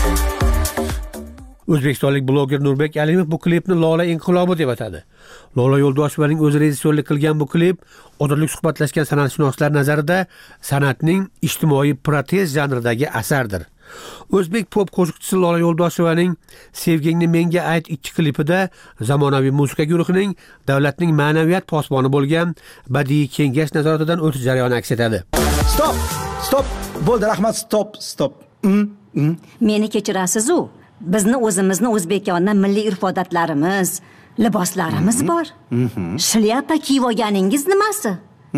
O'zbekistonlik bloger Nurbek Alimov bu klipni Lola inqilobi deb atadi. Lola Yo'ldoshevaning o'zi rejissyorlik qilgan bu klip odillik suhbatlashgan san'atshunoslar nazarida san'atning ijtimoiy protez janridagi asardir. O'zbek pop qo'shiqchisi Lola Yo'ldoshevaning Sevgingni menga ayt 2 klipida zamonaviy musiqa guruhining davlatning ma'naviyat posboni bo'lgan badiiy kengash nazoratidan o'tish jarayoni aks etadi. Stop. Bo'ldi, rahmat, stop. Meni kechirasiz-u. Bizni o'zimizni o'zbekona milliy urf-odatlarimiz, liboslarimiz bor. Shlyapa kiyib olganingiz nimasi?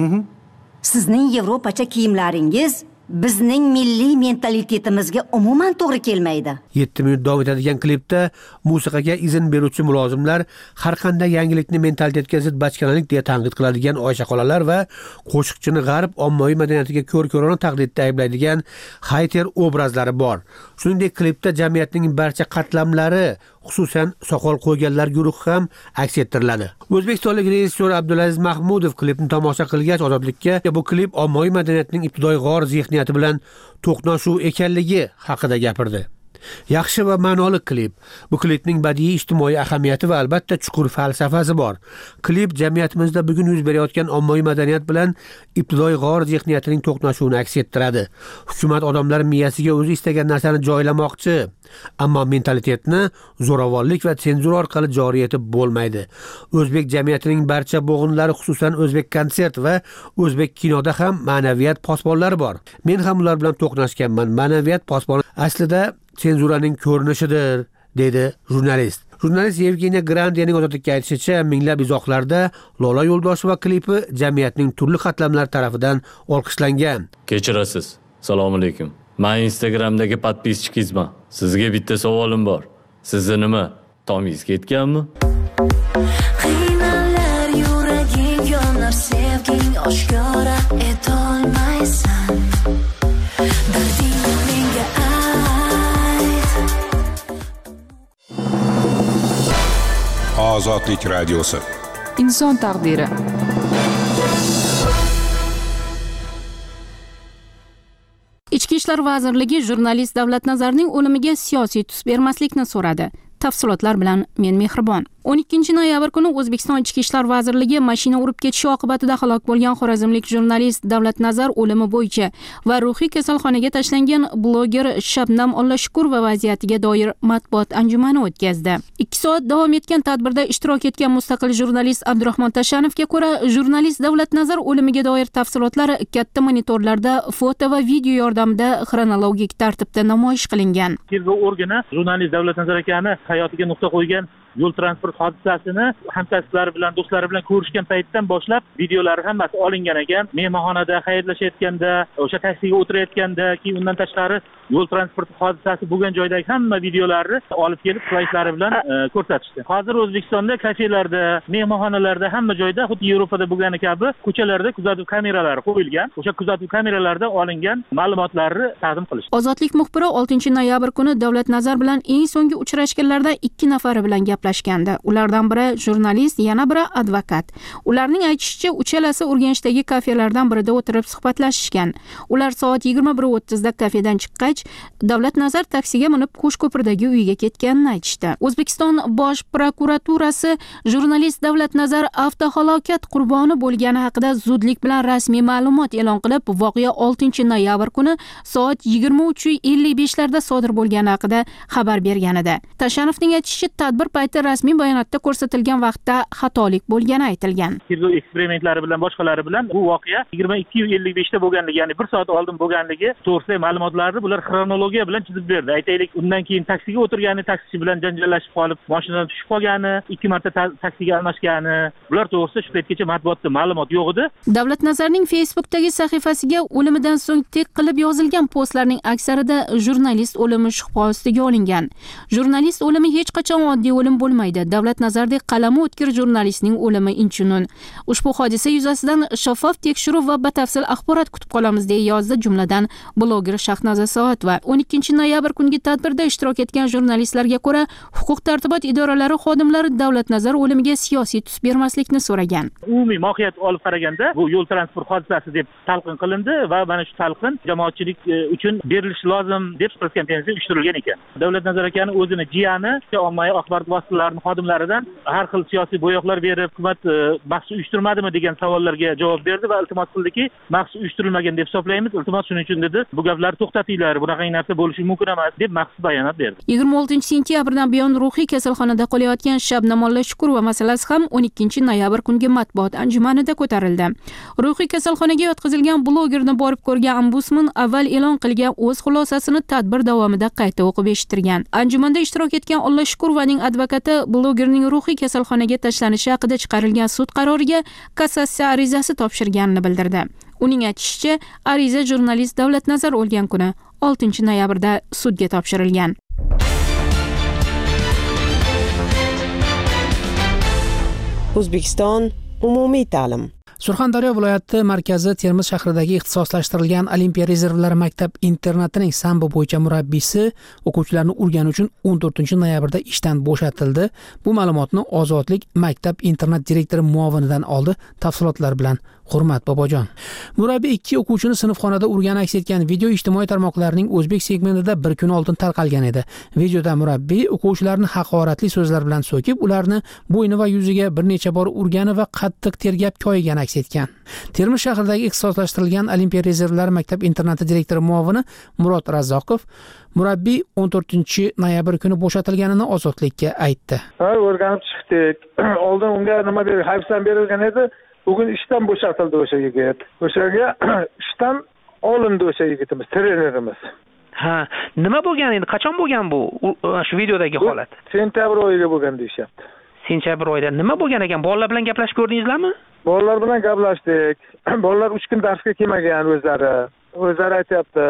Sizning yevropacha kiyimlaringiz bizning milliy mentalitetimizga umuman to'g'ri kelmaydi. 7 minut davom etadigan klipda musiqaga izn beruvchi mulozimlar har qanday yangilikni mentalitetga zid bachkanalik deya tanqid qiladigan Oysha xolalar va qo'shiqchini g'arb ommaviy madaniyatiga ko'r-ko'rona taqlidda ayblaydigan hayter obrazlari bor. Shuningdek, klipda jamiyatning barcha qatlamlari, xususan soqol qo'yganlar guruhi ham aks ettiriladi. O'zbekistonlik rejissyor Abdulaziz Mahmudov klipni tomosha qilgach, Ozodlikka bu klip ommaviy madaniyatning ibtidoiy g'or zehniyati bilan to'qnashuv ekanligi haqida gapirdi. Yaxshi va ma'noli klip. Bu klipning badiiy ijtimoiy ahamiyati va albatta chuqur falsafasi bor. Klip jamiyatimizda bugun yuz berayotgan ommaviy madaniyat bilan ibtidoiy g'or zehniyatining to'qnashuvini aks ettiradi. Hukumat odamlar miyasiga o'zi istagan narsani joylamoqchi, ammo mentalitetni zo'ravonlik va senzura orqali joriy etib bo'lmaydi. O'zbek jamiyatining barcha bo'g'inlari, xususan o'zbek konsert va o'zbek kinoda ham ma'naviyat posbonlari bor. Men ham ular bilan to'qnashganman. Ma'naviyat posboni aslida senzuraning ko'rinishidir, dedi jurnalist. Jurnalist Yevgeniya Grandiyaning Ozodlikka aytishicha, minglab izohlarda Lola Yo'ldosheva klipi jamiyatning turli qatlamlari tarafidan olqishlangan. Kechirasiz. Assalomu alaykum. Men Instagramdagi podpischikizman. Sizga bitta savolim bor. Sizni nima, tomingiz ketganmi? Qiynalar yuraging yonar, sevging oshkora etolmaysan. Dardingni menga ayt. Ozodlik radiosi. Inson taqdiri. Ichki ishlar vazirligi jurnalist Davlatnazarning o'limiga siyosiy tus bermaslikni so'radi. Tafsilotlar bilan men Mehribon. 12 noyabr kuni O'zbekiston Ichki ishlar vazirligi mashina urib ketishi oqibatida halok bo'lgan xorazmlik jurnalist Davlatnazar o'limi bo'yicha va ruhiy kasalxonaga tashlangan bloger Shabnam Ollashukur va vaziyatiga doir matbuot anjumani o'tkazdi. 2 soat davom etgan tadbirda ishtirok etgan mustaqil jurnalist Abdurahmon Tashanovga ko'ra, jurnalist Davlatnazar o'limiga doir tafsilotlar katta monitorlarda foto va video yordamida xronologik tartibda namoyish qilingan. Tergov organi jurnalist Davlatnazar akani hayotiga nuqta qo'ygan yo'l transport hodisasini hamkasblari bilan, do'stlari bilan ko'rishgan paytdan boshlab videolari hammasi olingan ekan. Mehmonxonada xayrlashayotganda, o'sha taksiga o'tirayotganda, keyin undan tashqari yo'l transport hodisasi bo'lgan joydagi hamma videolarni olib kelib slaydlari bilan ko'rsatishdi. Hozir O'zbekistonda kafelarda, mehmonxonalarda, hamma joyda xuddi Yevropada bo'lgani kabi ko'chalarda kuzatuv kameralari qo'yilgan. O'sha kuzatuv kameralarida olingan ma'lumotlarni taqdim qilishdi. Ozodlik muxbiri 6 noyabr kuni Davlatnazar bilan eng so'nggi uchrashganlarida 2 nafari bilan gaplashgandi. Ulardan biri jurnalist, yana biri advokat. Ularning aytishicha, uchalasi Urganchdagi kafelardan birida o'tirib suhbatlashishgan. Ular soat 21:30 da kafedan chiqqach, Davlatnazar taksiga minib Qo'shko'pirdagi uyiga ketganini aytishdi. O'zbekiston Bosh prokuraturasi jurnalist Davlatnazar avtohalokat qurboni bo'lgani haqida zudlik bilan rasmiy ma'lumot e'lon qilib, voqea 6 noyabr kuni soat 23:55 larda sodir bo'lgani haqida xabar bergan edi. Tashanovning aytishicha, tadbir payti rasmiy bayonotda ko'rsatilgan vaqtda xatolik bo'lgani aytilgan. Tergov eksperimentlari bilan boshqalari bilan bu voqea 22:55 da bo'lganligi, ya'ni 1 soat oldin bo'lganligi to'g'risidagi ma'lumotlarni bular xronologiya bilan chizib berdi. Aytaylik, undan keyin taksiga o'tirgani, taksichi bilan janjallashib qolib, mashinadan tushib qolgani, 2 marta taksiga almashgani, bular to'g'risida shu paytgacha matbuotda ma'lumot yo'q edi. Davlatnazarning Facebook'dagi sahifasiga o'limidan so'ng tek qilib yozilgan postlarning aksarida jurnalist o'limi shubha ostiga olingan. Jurnalist o'limi hech qachon oddiy o'lim bo'lmaydi. Davlat Nazardek qalami o'tkir jurnalistning o'limi inchunun. Ushbu hodisa yuzasidan shaffof tekshiruv va batafsil axborot kutib qolamiz deya yozdi jumladan bloger Shahnoza Soat va 12 noyabr kungi tadbirda ishtirok etgan jurnalistlarga ko'ra, huquq tartibot idoralari xodimlari Davlat Nazar o'limiga siyosiy tus bermaslikni so'ragan. Umumiy mohiyat olib qaraganda bu yo'l transport hodisasi deb talqin qilindi va mana shu talqin jamoatchilik uchun berilishi lozim deb press konferensiya uyushtirilgan ekan. Davlat Nazar akani o'zini jiyani ommaviy axborot vositalarining xodimlaridan har xil siyosiy bo'yoqlar berib, hukumat maxsus uyushtirmadimi degan savollarga javob berdi va iltimos qildiki, maxsus uyushtirilmagan deb hisoblaymiz. Iltimos shuning uchun dedi, bu gaplarni to'xtatinglar, bunaqa narsa bo'lishi mumkin emas deb maxsus bayonot berdi. 26-sentyabrdan buyon ruhiy kasalxonada qolayotgan Shabnam Shukurova masalasi ham 12 noyabr kungi matbuot anjumanida ko'tarildi. Ruhiy kasalxonaga yotqizilgan blogerni borib ko'rgan ombudsman avval e'lon qilgan o'z xulosasini tadbir davomida qayta o'qib eshittirgan. Anjumanda ishtirok etgan Shukurovaning advokati blogerning ruhiy kasalxonaga tashlanishi haqida chiqarilgan sud qaroriga kassatsiya arizasi topshirganini bildirdi. Uning aytishicha, ariza jurnalist Davlat Nazar o'lgan kuni 6 noyabrda sudga topshirilgan. O'zbekiston umumiy ta'lim. Surxondaryo viloyati markazi Termiz shahridagi ixtisoslashtirilgan Olimpiya rezervlari maktab internatining sambo bo'yicha murabbiysi o'quvchilarni urgani uchun 14 noyabrda ishdan bo'shatildi. Bu ma'lumotni Ozodlik maktab internat direktori muovinidan oldi. Tafsilotlar bilan Hurmat Bobojon. Murabbiy 2 o'quvchini sinfxonada urgani aks etgan video ijtimoiy tarmoqlarning o'zbek segmentida bir kun oldin tarqalgan edi. Videoda murabbiy o'quvchilarni haqoratli so'zlar bilan so'kib, ularni bo'yni va yuziga bir necha bor urgani va qattiq tergab ko'ygani aks etgan. Termiz shahridagi ixtisoslashtirilgan Olimpiya rezervlari maktab internati direktori muovini Murod Razzoqov murabbiy 14 noyabr kuni bo'shatilganini Ozodlikka aytdi. O'rganib chiqdik. Oldin unga nima deb hayfsan berilgan edi. Bugun ishdan bo'shatildi o'sha yigit. O'shaga ishdan olindi o'sha yigitimiz, trenerimiz. Ha, nima bo'lgan endi? Qachon bo'lgan bu? Shu videodagi holat. Sentabr oyida bo'lgan deyapti. Sentabr oyida nima bo'lgan ekan? Bolalar bilan gaplashib ko'rdingizlarmi? Bolalar bilan gaplashdik. Bolalar 3 kun darsga kelmagan o'zlari. O'zlari aytayapti.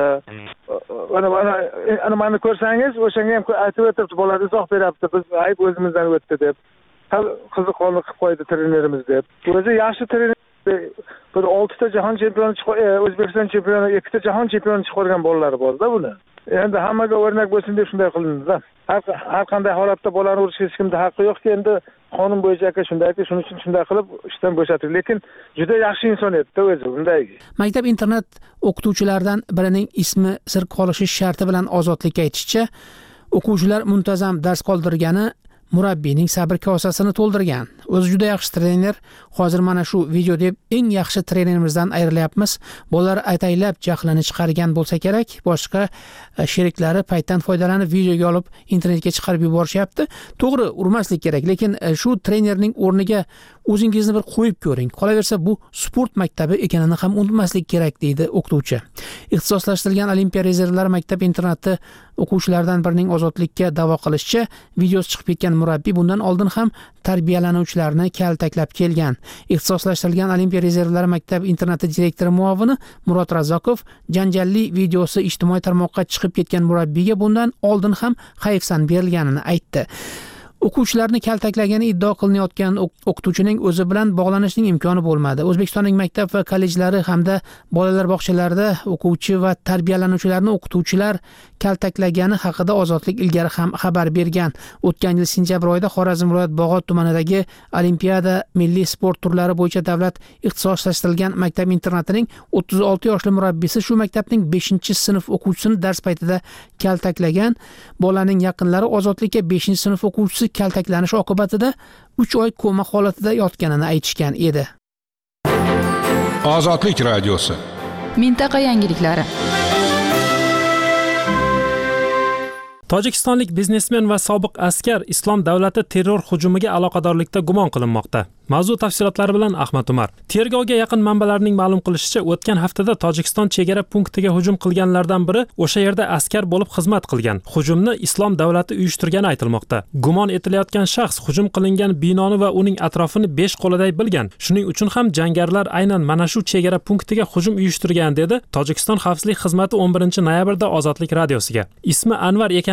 Mana ko'rsangiz, o'shanga ham aytib o'tiribdi, bolalar izoh beryapti. Biz ayb o'zimizdan o'tdi deb. Qiziqarli qilib qo'ydi trenerimiz deb. O'zi yaxshi trener. Bir 6 ta jahon chempioni O'zbekiston chempioni, 2 ta jahon chempioni chiqargan bolalar bor-da buni. Endi hammaga o'rnak bo'lsin deb shunday qilindi-da. Har qanday holatda bolani urishga hech kimda haqqi yo'q-ki, endi qonun bo'yicha aka shundayki, shuning uchun shunday qilib ishdan bo'shatildi. Lekin juda yaxshi inson edi-da o'zi, bunday. Maktab internat o'qituvchilaridan birining ismi sir qolishi sharti bilan Ozodlikka aytishicha, o'quvchilar muntazam dars qoldirgani murabbiyning sabr kosasini to'ldirgan. O'zi juda yaxshi trener. Hozir mana shu video deb eng yaxshi trenerimizdan ayrilyapmiz. Bolalar ataylab jahlini chiqargan bo'lsa kerak, boshqa sheriklari paytdan foydalanib videoga olib internetga chiqarib yuborishyapti. To'g'ri, urmaslik kerak, lekin shu trenerning o'rniga o'zingizni bir qo'yib ko'ring. Qolaversa bu sport maktabi ekanini ham unutmaslik kerak deydi o'qituvchi. Ixtisoslashtirilgan Olimpiya rezervlari maktab internati o'quvchilaridan birining Ozodlikka da'vo qilishicha, videosi chiqib ketgan murabbiy bundan oldin ham tarbiyalanuvchilarni kaltaklab kelgan. Ixtisoslashtirilgan Olimpiya rezervlari maktab internati direktori muovini Murod Razzoqov janjalli videosi ijtimoiy tarmoqqa chiqib ketgan murabbiyga bundan oldin ham hayfsan berilganini aytdi. O'quvchilarni kaltaklagani iddio qilinayotgan o'qituvchining o'zi bilan bog'lanishning imkoni bo'lmadi. O'zbekistonning maktab va kollejlari hamda bolalar bog'chalarida o'quvchi va tarbiyalanuvchilarni o'qituvchilar kaltaklagani haqida Ozodlik ilgari ham xabar bergan. O'tgan yil sentabr oyida Xorazm viloyat Bog'ot tumanidagi Olimpiada milliy sport turlari bo'yicha davlat ixtisoslashtirilgan maktab internatining 36 yoshli murabbiysi shu maktabning 5-sinf o'quvchisini dars paytida kaltaklagan. Bolaning yaqinlari Ozodlikka 5-sinf o'quvchisi kaltaklanish oqibatida 3 oy koma holatida yotganini aytishgan edi. Ozodlik radiosi. Mintaqa yangiliklari. Tojikistonlik biznesmen va sobiq askar Islom davlati terror hujumiga aloqadorlikda gumon qilinmoqda. Mavzu tafsilotlari bilan Ahmad Umar. Tergovga yaqin manbalarning ma'lum qilishicha, o'tgan haftada Tojikiston chegara punktiga hujum qilganlardan biri o'sha yerda askar bo'lib xizmat qilgan. Hujumni Islom davlati uyushtirgani aytilmoqda. Gumon etilayotgan shaxs hujum qilingan binoni va uning atrofini 5 qo'liday bilgan. Shuning uchun ham jangarilar aynan mana shu chegara punktiga hujum uyushtirgan dedi Tojikiston xavfsizlik xizmati 11 noyabrda Ozodlik radiosiga. Ismi Anvar ekani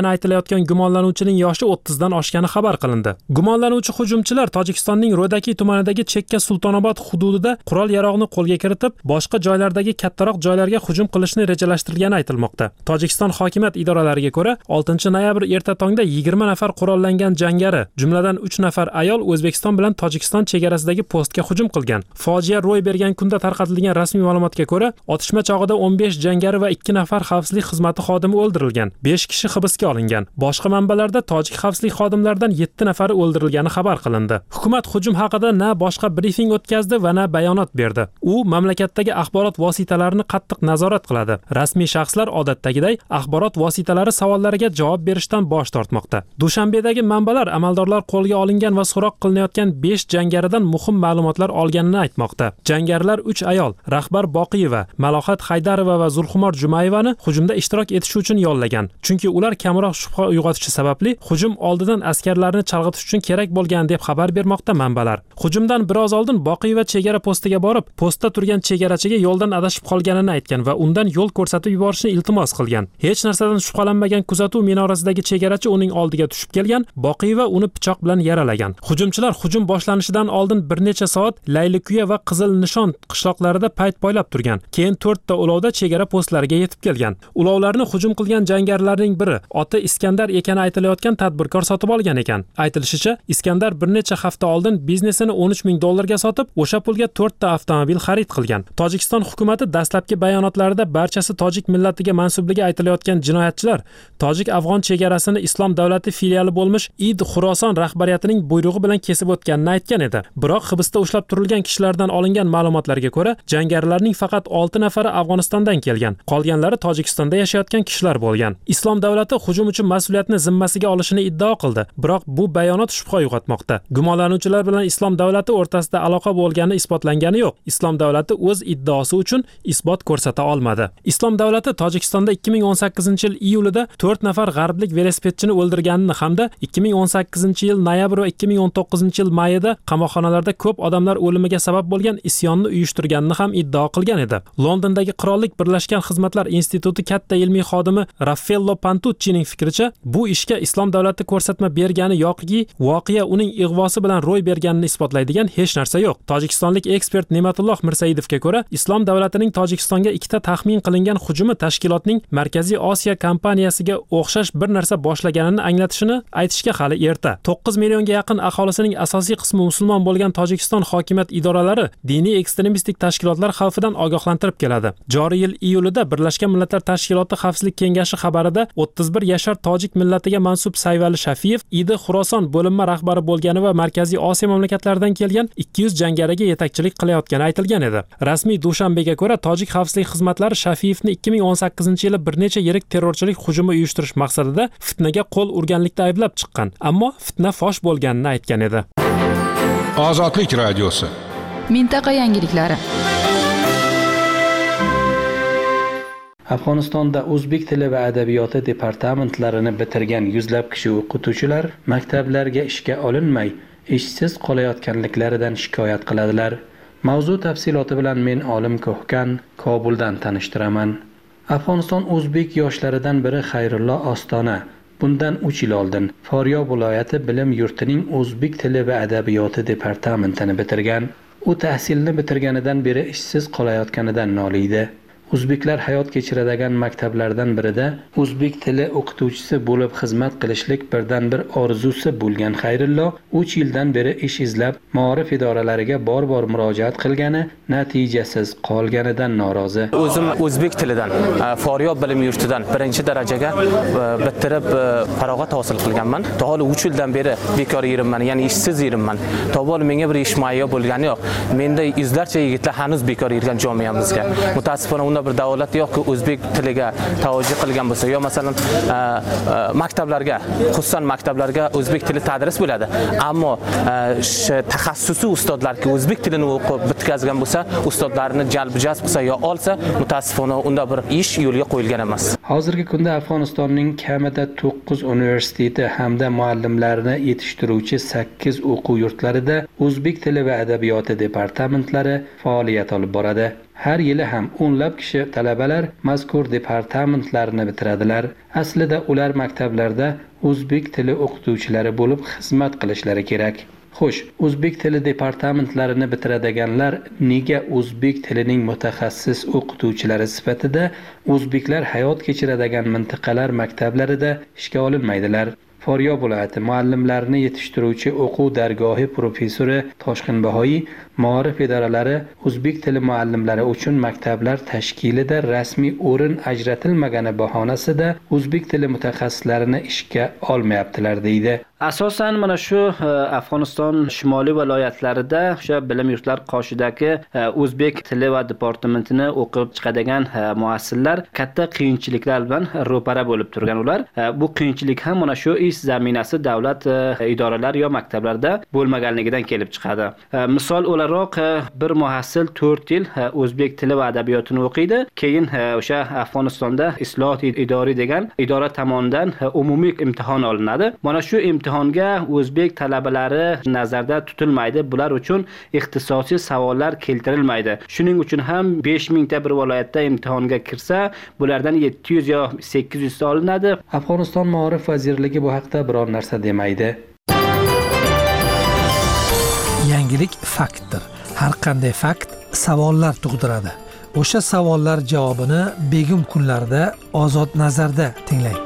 qilgani aytilayotgan gumonlanuvchining yoshi 30 dan oshgani xabar qilindi. Gumonlanuvchi hujumchilar Tojikistonning Ro'daki tumanidagi Chekka Sultonobod hududida qurol-yarog'ni qo'lga kiritib, boshqa joylardagi kattaroq joylarga hujum qilishni rejalashtirgani aytilmoqda. Tojikiston hokimiyat idoralariga ko'ra, 6-noyabr erta tongda 20 nafar qurollangan jangari, jumladan 3 nafar ayol O'zbekiston bilan Tojikiston chegarasidagi postga hujum qilgan. Fojia ro'y bergan kunda tarqatilgan rasmiy ma'lumotga ko'ra, otishma chog'ida 15 jangari va 2 nafar xavfsizlik xizmati xodimi o'ldirilgan. 5 kishi hibsga olingan. Boshqa manbalarda tojik xavfsizlik xodimlaridan 7 nafari o'ldirilgani xabar qilindi. Hukumat hujum haqida na boshqa brifing o'tkazdi va na bayonot berdi. U mamlakatdagi axborot vositalarini qattiq nazorat qiladi. Rasmiy shaxslar odatdagiday axborot vositalari savollariga javob berishdan bosh tortmoqda. Dushanbedagi manbalar amaldorlar qo'lga olingan va so'roq qilinayotgan 5 jangaridan muhim ma'lumotlar olganini aytmoqda. Jangarilar 3 ayol, Rahbar Boqiyeva, Malohat Haydarova va Zulxumor Jumayevani hujumda ishtirok etish uchun yollagan. Chunki ular kamroq shubha uyg'otishi sababli hujum oldidan askarlarni chalg'itish uchun kerak bo'lgan deb xabar bermoqda manbalar. Hujumdan biroz oldin Boqiyeva chegara postiga borib, postda turgan chegarachiga yo'ldan adashib qolganini aytgan va undan yo'l ko'rsatib yuborishni iltimos qilgan. Hech narsadan shubhalanmagan kuzatuv minorasidagi chegarachi uning oldiga tushib kelgan, Boqiyeva uni pichoq bilan yaralagan. Hujumchilar hujum boshlanishidan oldin bir necha soat Laylikuya va Qizil Nishon qishloqlarida payt poylab turgan. Keyin 4 ta ulovda chegara postlariga yetib kelgan. Ulovlarni hujum qilgan jangarilarning biri oti Iskandar ekani aytilayotgan tadbirkor sotib olgan ekan. Aytilishicha, Iskandar bir necha hafta oldin biznesini $13,000 sotib, o'sha pulga 4 ta avtomobil xarid qilgan. Tojikiston hukumatı dastlabki bayonotlarida barchasi tojik millatiga mansubligi aytilayotgan jinoyatchilar tojik-afg'on chegarasini Islom davlati filiali bo'lmish Id Xuroson rahbariyatining buyrug'i bilan kesib o'tganini aytgan edi. Biroq hibsda ushlab turilgan kishilardan olingan ma'lumotlarga ko'ra, jangarilarning faqat 6 nafari Afg'onistondan kelgan, qolganlari Tojikistonda yashayotgan kishilar bo'lgan. Islom davlati hujum uchun mas'uliyatni zimmasiga olishini iddao qildi, biroq bu bayonot shubha uyg'otmoqda. Gumonlanuvchilar bilan Islom davlati o'rtasida aloqa bo'lgani isbotlangani yo'q. Islom davlati o'z iddaosi uchun isbot ko'rsata olmadi. Islom davlati Tojikistonda 2018-yil iyulida 4 nafar g'arblik velosipedchini o'ldirganini hamda 2018-yil noyabr va 2019-yil mayida qamoqxonalarda ko'p odamlar o'limiga sabab bo'lgan isyonni uyushtirganini ham iddao qilgan edi. Londondagi Qirollik Birlashgan Xizmatlar instituti katta ilmiy xodimi Raffaello Pantuccining fikricha, bu ishga Islom davlati ko'rsatma bergani yoki voqea uning ig'vosi bilan ro'y berganini isbotlaydigan hech narsa yo'q. Tojikistonlik ekspert Ne'matulloh Mirsaidovga ko'ra, Islom davlatining Tojikistonga ikkita taxmin qilingan hujumi tashkilotning Markaziy Osiyo kompaniyasiga o'xshash bir narsa boshlaganini anglatishini aytishga hali erta. 9 millionga yaqin aholisining asosiy qismi musulmon bo'lgan Tojikiston hokimiyat idoralari diniy ekstremistik tashkilotlar xavfidan ogohlantirib keladi. Joriy yil iyulida Birlashgan Millatlar Tashkiloti Xavfsizlik kengashi xabarida 31 yashar tojik millatiga mansub Sayvali Shafiyev Idi Xuroson bo'linma rahbari bo'lgani va Markaziy Osiyo mamlakatlaridan kelgan 200 jangariga yetakchilik qilayotgani aytilgan edi. Rasmiy Dushanbega ko'ra, tojik xavfsizlik xizmatlari Shafiyevni 2018-yili bir necha yirik terrorchilik hujumi uyushtirish maqsadida fitnaga qo'l urganlikda ayblab chiqqan, ammo fitna fosh bo'lganini aytgan edi. Ozodlik radiosi. Mintaqa yangiliklari. Afg'onistonda o'zbek tili va adabiyoti departamentlarini bitirgan yuzlab kishi o'qituvchilar maktablarga ishga olinmay, ishsiz qolayotganliklaridan shikoyat qiladilar. Mavzu tafsiloti bilan men Olim Ko'hkan Kobuldan tanishtiraman. Afg'oniston o'zbek yoshlaridan biri Xayrullo Ostona bundan 3 yil oldin Faryob viloyati bilim yurtining o'zbek tili va adabiyoti departamentini bitirgan. U tahsilni bitirganidan beri ishsiz qolayotganidan noliydi. O'zbeklar hayot kechiradigan maktablardan birida o'zbek tili o'qituvchisi bo'lib xizmat qilishlik birdan bir orzusi bo'lgan Xayrullo 3 yildan beri ish izlab, ma'rif idoralariga bor-bor murojaat qilgani natijasiz qolganidan norozi. O'zim o'zbek tilidan, Faryob bilim yurtidan birinchi darajaga bitirib farog'at hosil qilganman. To'g'ri 3 yildan beri bekor yuribman, ya'ni ishsiz yuribman. To'g'ri menga bir ish muayyo bo'lgani yo'q. Menda yuzlarcha yigitlar hanuz bekor yurgan jamiyamizga. Mutassaffona bir davlat yo'qki o'zbek tiliga tavajjuh qilgan bo'lsa, yo masalan maktablarga, xususan maktablarga o'zbek tili tadris bo'ladi. Ammo taxassusiy ustozlarki o'zbek tilini o'qib bitkazgan bo'lsa, ustozlarni jalb-jazb qilsa yo olsa, mutasaffona unda bir ish yo'lga qo'yilgan emas. Hozirgi kunda Afg'onistonning kamida 9 universiteti hamda muallimlarni yetishtiruvchi 8 o'quv yurtlarida o'zbek tili va adabiyoti departamentlari faoliyat olib boradi. Har yili ham o'nlab kishi talabalar mazkur departamentlarni bitiradilar. Aslida ular maktablarda o'zbek tili o'qituvchilari bo'lib xizmat qilishlari kerak. Xo'sh, o'zbek tili departamentlarini bitiradiganlar nega o'zbek tilining mutaxassis o'qituvchilari sifatida o'zbeklar hayot kechiradigan mintaqalar maktablarida ishga olinmaydilar? Faryob viloyati muallimlarini yetishtiruvchi o'quv dargohi professori Toshqin Bahoyi Ma'rif idoralari o'zbek tili muallimlari uchun maktablar tashkilida rasmiy o'rin ajratilmagani bahonasida o'zbek tili mutaxassislarini ishga olmayaptilar deydi. Asosan mana shu Afg'oniston shimoliy viloyatlarida o'sha bilim yurtlari qoshidagi o'zbek tili va departamentini o'qib chiqadigan muassillar katta qiyinchiliklar bilan ro'para bo'lib turgan ular. Bu qiyinchilik ham mana shu ish zaminasi davlat idoralari yo maktablarda bo'lmaganligidan kelib chiqadi. Misol o'laroq bir muassil 4 yil o'zbek tili va adabiyotini o'qiydi, keyin o'sha Afg'onistonda islohot idori degan idora tomonidan umumiy imtihon olinadi. Mana shu imtihonga o'zbek talabalari nazarda tutilmaydi. Bular uchun ixtisosiy savollar keltirilmaydi. Shuning uchun ham 5000 ta bir viloyatda imtihonga kirsa, bulardan 700 yo 800 ta olinadi. Afg'oniston Ma'rif vazirligi bu haqda biror narsa demaydi. Yangilik faktdir. Har qanday fakt savollar tug'diradi. O'sha savollar javobini begim kunlarda Ozod nazarda tinglang.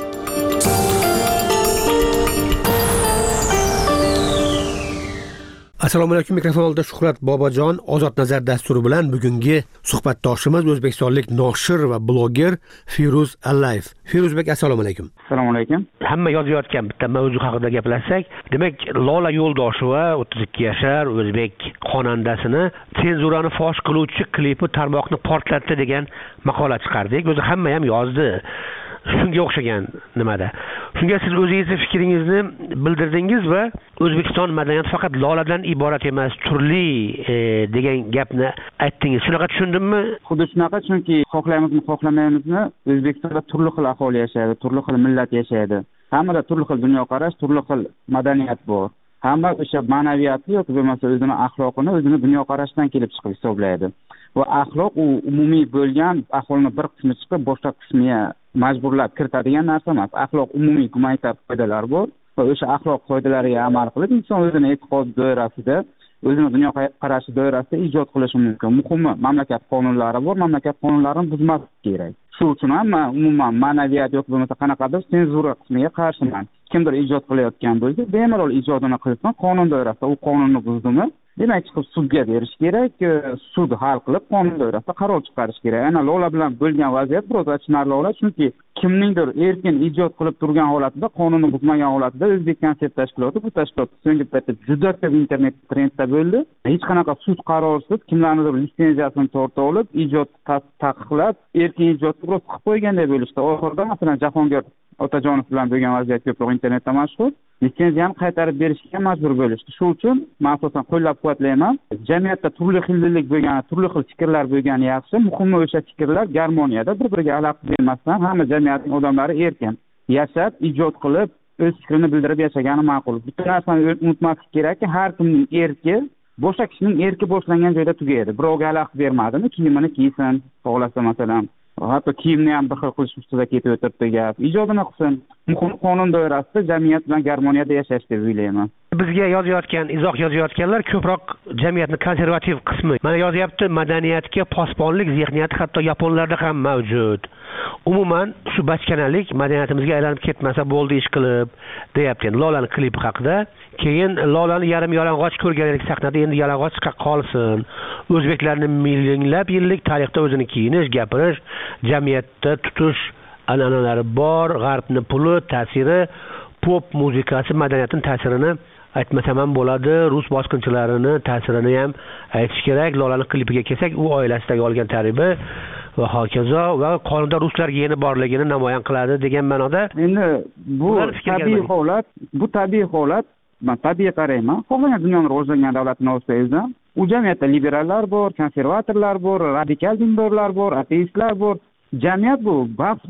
Assalomu alaykum. Mikrofon oldida Shuhrat Bobojon. Ozod nazar dasturi bilan bugungi suhbatdoshimiz o'zbekistonlik noshir va bloger Firuz Allayev. Firuzbek, assalomu alaykum. Assalomu alaykum. Hamma yozayotgan bitta mavzu haqida gaplashsak, demak, Lola Yo'ldosheva 32 yashar o'zbek xonandasini senzurani fosh qiluvchi klipi tarmoqni portlatdi degan maqola chiqardik. O'zi hamma ham yozdi. Shunga o'xshagan nimada. Shunga siz o'zingizni fikringizni bildirdingiz va O'zbekiston madaniyati faqat Loladan iborat emas, turli degan gapni aytdingiz. Shunaqa tushundimmi? Xuddi shunaqa, chunki xohlaymizmi, xohlamaymizmi, O'zbekistonda turli xil aholi yashaydi, turli xil millat yashaydi. Hammada turli xil dunyoqarash, turli xil madaniyat bor. Hamma o'sha ma'naviyatni yoki bo'lmasa o'zini axloqini, o'zini dunyoqarashdan kelib chiqib hisoblaydi. Va axloq u umumiy bo'lgan aholini bir qismi chiqib boshqa qismiga majburlab kiritadigan narsa emas. Axloq umumiy gumanitar qoidalar bor va o'sha axloq qoidalariga amal qilib inson o'zini e'tiqod doirasida, o'zini dunyoqarashi doirasida ijod qilishi mumkin. Muhimi, mamlakat qonunlari bor, mamlakat qonunlarini buzmaslik kerak. Shu uchun ham umuman ma'naviyat yoki bo'lmasa qanaqadir senzura qismiga qarshiman. Kimdir ijod qilayotgan bo'lsa, bemalol ijodini qilsin, qonun doirasida u qonunni buzdimi, demak chiqib sudga berish kerak, sud hal qilib qonun doirasida qaror chiqarish kerak. Ana Lola bilan bo'lgan vaziyat biroz achinarli holat, chunki kimningdir erkin ijod qilib turgan holatida, qonunni buzmagan holatida O'zbek konsert tashkiloti bu tashkilot so'nggi paytda juda ko'p internet trendda bo'ldi. Hech qanaqa sud qarorisiz kimlarnidir litsenziyasini tortib olib, ijod taqiqlab, erkin ijodni biroz qilib qo'yganday bo'lishdi. Oxirida masalan Jahongir Otajonov bilan bo'lgan vaziyat ko'proq internetda mashhur. Litsenziyani qaytarib berishga majbur bo'lishdi. Shu uchun men asosan qo'llab-quvvatlayman. Jamiyatda turli xillik bo'lgan, turli xil fikrlar bo'lgani yaxshi. Muhimi o'sha fikrlar garmoniyada, bir-biriga aloqa bermasdan hamma jamiyatning odamlari erkin yashab, ijod qilib, o'z fikrini bildirib yashagani ma'qul. Bitta narsani unutmaslik kerakki, har kimning erki boshqa kishining erki boshlangan joyda tugaydi. Birovga aloqa bermadimi, kiyimini kiysin, xohlasa masalan. Hatto kiyimni ham bir xil qilish ustida ketib o'tiribdi gap. Ijodini qilsin. Muhim qonun doirasida jamiyat bilan garmoniyada yashash deb o'ylayman. Bizga yozayotgan, izoh yozayotganlar ko'proq jamiyatni konservativ qismi. Mana yozyapti, madaniyatga posbonlik zehniyati hatto yaponlarda ham mavjud. Umuman shu bachkanalik madaniyatimizga aylanib ketmasa bo'ldi ish qilib, deyapti. Lolani klipi haqida. Keyin Lolani yarim yalang'och ko'rganlik sahnada endi yalang'och chiqa qolsin. O'zbeklarning minglab yillik tarixda o'zini kiyinish, gapirish, jamiyatda tutish an'analari bor, g'arbning puli, ta'siri, pop muzikasi madaniyatning ta'sirini aytmasam ham bo'ladi, rus bosqinchilarini ta'sirini ham aytish kerak. Lolani klipiga kelsak, u oilasidagi olgan tarbiya va hokazo va qonunda ruslarga yeni borligini namoyon qiladi degan ma'noda. Endi bu tabiiy holat, men tabiiy qarayman. Xohlagan dunyoni rivojlangan davlatni olsangiz, u jamiyatda liberallar bor, konservatorlar bor, radikal dindorlar bor, ateistlar bor. Jamiyat bu bahs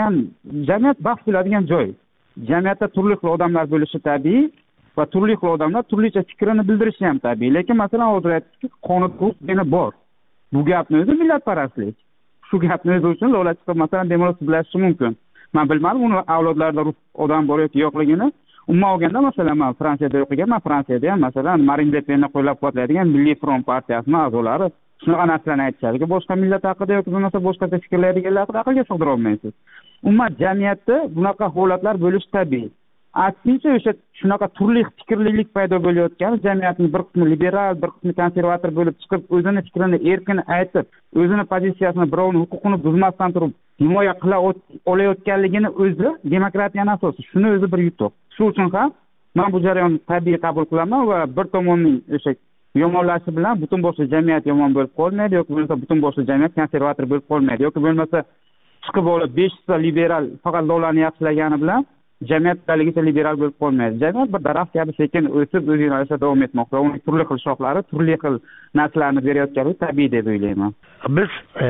bo'ladigan joy. Jamiyatda turli xil odamlar bo'lishi tabiiy va turli xil odamlar turlicha fikrini bildirishi ham tabiiy. Lekin masalan hozir aytdikki, qonun bor. bu gapni o'zi millatparastlik. Shu gapni o'zi uchun Lola chiqib masalan demonstratsiya mumkin. Men bilmadim uni avlodlarida rus odam bor yoki yo'qligini. Umuman olganda masalan men Fransiyada o'qiganman, Fransiyada ham masalan Marine Le Penni qo'llab-quvvatlaydigan Milliy front partiyasining a'zolari shunaqa narsalarni aytishadi. Boshqa millat haqida yoki bo'lmasa boshqa fikrlaydiganlar haqida aqlga sig'dira olmaysiz. Umuman jamiyatda bunaqa holatlar bo'lishi tabiiy. Aksincha o'sha shunaqa turli fikrlilik paydo bo'layotgan jamiyatning bir qismi liberal, bir qismi konservator bo'lib chiqib, o'zini fikrini erkin aytib, o'zini pozitsiyasini birovning huquqini buzmasdan turib himoya qila olayotganligini o'zi demokratiyaning asosi. Shuni o'zi bir yutuq. Shu uchun ham men bu jarayonni tabiiy qabul qilaman va bir tomonning o'sha yomonlashi bilan butun boshli jamiyat yomon bo'lib qolmaydi yoki bo'lmasa butun boshli jamiyat konservator bo'lib qolmaydi yoki bo'lmasa chiqib olib 500 liberal faqat Lolani yaxshilagani bilan jamiyat haligacha liberal bo'lib qolmaydi. Jamiyat bir daraxt kabi sekin o'sib o'z yo'nalishida davom etmoqda. Uning turli xil shoxlari, turli xil narsalarni berayotganligi tabiiy deb o'ylayman. Biz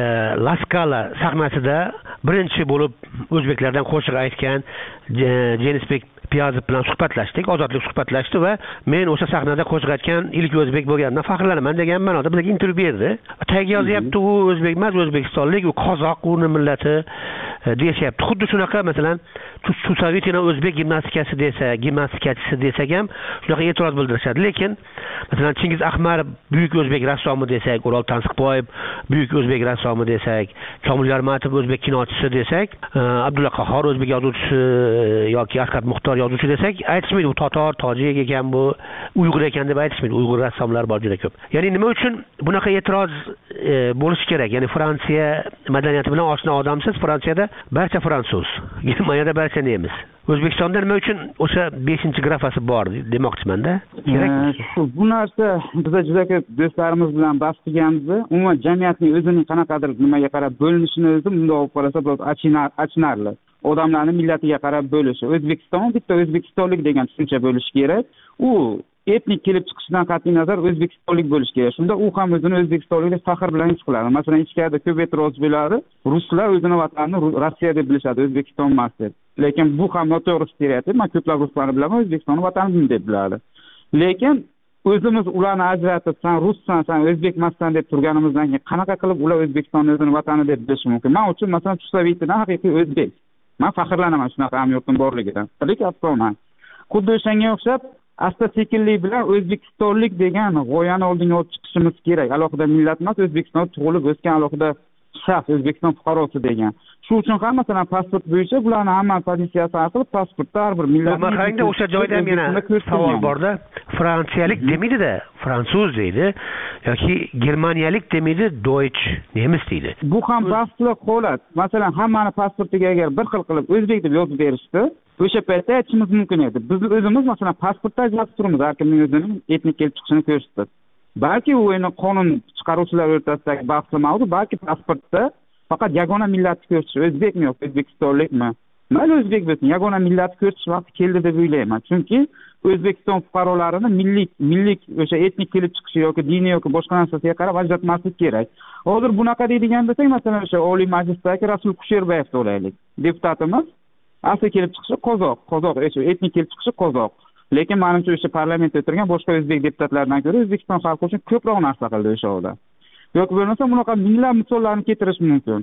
La Scala sahnasida birinchi bo'lib o'zbeklardan qo'shiq aytgan Jenisbek Piyazov bilan suhbatlashdik, ozodlik suhbatlashdi va men o'sha sahnada qo'shiq aytgan ilk o'zbek bo'lganimdan faxrlanaman deganman. Bizga intervyu berdi. Tagiga yozyapti, u o'zbek emas, o'zbekistonlik, u qozoq, uni millati deyapti. Xuddi shunaqa masalan Chusovitina o'zbek gimnastikachisi desak ham shunaqa e'tiroz bildirishadi. Lekin masalan Chingiz Ahmarov buyuk o'zbek rassomi desak, O'rol Tansiqboyev buyuk o'zbek rassomi desak, Komil Yarmatov o'zbek kinochisi desak, Abdulla Qahhor o'zbek yozuvchisi yoki Asqat Muxtor yozuvchi desak, aytishmaydi u totor, tojik ekan, bu uyg'ur ekan deb aytishmaydi. Uyg'ur rassomlar bor juda ko'p. Ya'ni nima uchun bunaqa e'tiroz bo'lishi kerak? Ya'ni Fransiya madaniyati bilan oshna odamsiz, Fransiyada barcha fransuz, Germaniyada barcha nemis. O'zbekistonda nima uchun o'sha 5-grafasi bor demoqchiman-da. Kerakmi? Bu narsa biz juda ko'p do'stlarimiz bilan bahs qilganmiz. Umuman jamiyatning o'zining qanaqadir nimaga qarab bo'linishini o'zi bunday olib qarasa biroz achinarli. Odamlarning millatiga qarab bo'lishi. O'zbekiston bitta o'zbekistonlik degan tushuncha bo'lishi kerak. U etnik kelib chiqishidan qat'iy nazar o'zbekistonlik bo'lishi kerak. Shunda u ham o'zini o'zbekistonlik deb faxr bilan his qiladi. Masalan, ichkarida ko'p e'tiroz bo'ladi. Ruslar o'zini vatanini Rossiya deb bilishadi, O'zbekiston emas deb. Lekin bu ham noto'g'ri stereotip. Men ko'plab ruslarni bilaman, O'zbekistonni vatanimiz deb biladi. Lekin o'zimiz ularni ajratib, sen russan, sen o'zbek emassan deb turganimizdan keyin qanaqa qilib ular O'zbekistonni o'zini vatani deb bilishi mumkin? Men uchun masalan Chusovitina haqiqiy o'zbek. Men faxrlanaman shunaqa hamyurtim borligidan. Lekin afsonaman. Xuddi o'shanga o'xshab asta-sekinlik bilan o'zbekistonlik degan g'oyani oldinga olib chiqishimiz kerak. Alohida millat emas, O'zbekistonda tug'ilib o'sgan alohida shaxs, O'zbekiston fuqarosi degan. Shu uchun ham masalan pasport bo'yicha bularni hamma pozitsiyasi aqlib pasportda har bir millat. Qarangda o'sha joyda ham yana savol borda. Fransiyalik demaydi-da, fransuz deydi yoki germaniyalik demaydi, Deutsch, nemis deydi. Bu ham bahsli holat. Masalan, hammani pasportiga agar bir xil qilib o'zbek deb yozib berishdi, o'sha paytda aytishimiz mumkin edi. Biz o'zimiz masalan pasportda ajratib turibmiz, har kimning o'zining etnik kelib chiqishini ko'rsatib. Balki u endi qonun chiqaruvchilar o'rtasidagi bahsli mavzu, balki pasportda faqat yagona millatni ko'rsatish, o'zbekmi yoki o'zbekistonlikmi? Mayli o'zbek bo'lsin, yagona millatni ko'rsatish vaqti keldi deb o'ylayman. Chunki O'zbekiston fuqarolarini millik o'sha etnik kelib chiqishi yoki diniy yoki boshqa narsasiga qarab ajratmaslik kerak. Hozir bunaqa deydigan bo'lsak, masalan o'sha Oliy Majlisdagi Rasul Kusherbayevni olaylik. Deputatimiz asli kelib chiqishi qozoq, etnik kelib chiqishi qozoq. Lekin menimcha o'sha parlamentda o'tirgan boshqa o'zbek deputatlardan ko'ra O'zbekiston xalqi uchun ko'proq narsa qildi o'sha odam. Yoki bo'lmasa bunaqa minglab misollarni keltirish mumkin.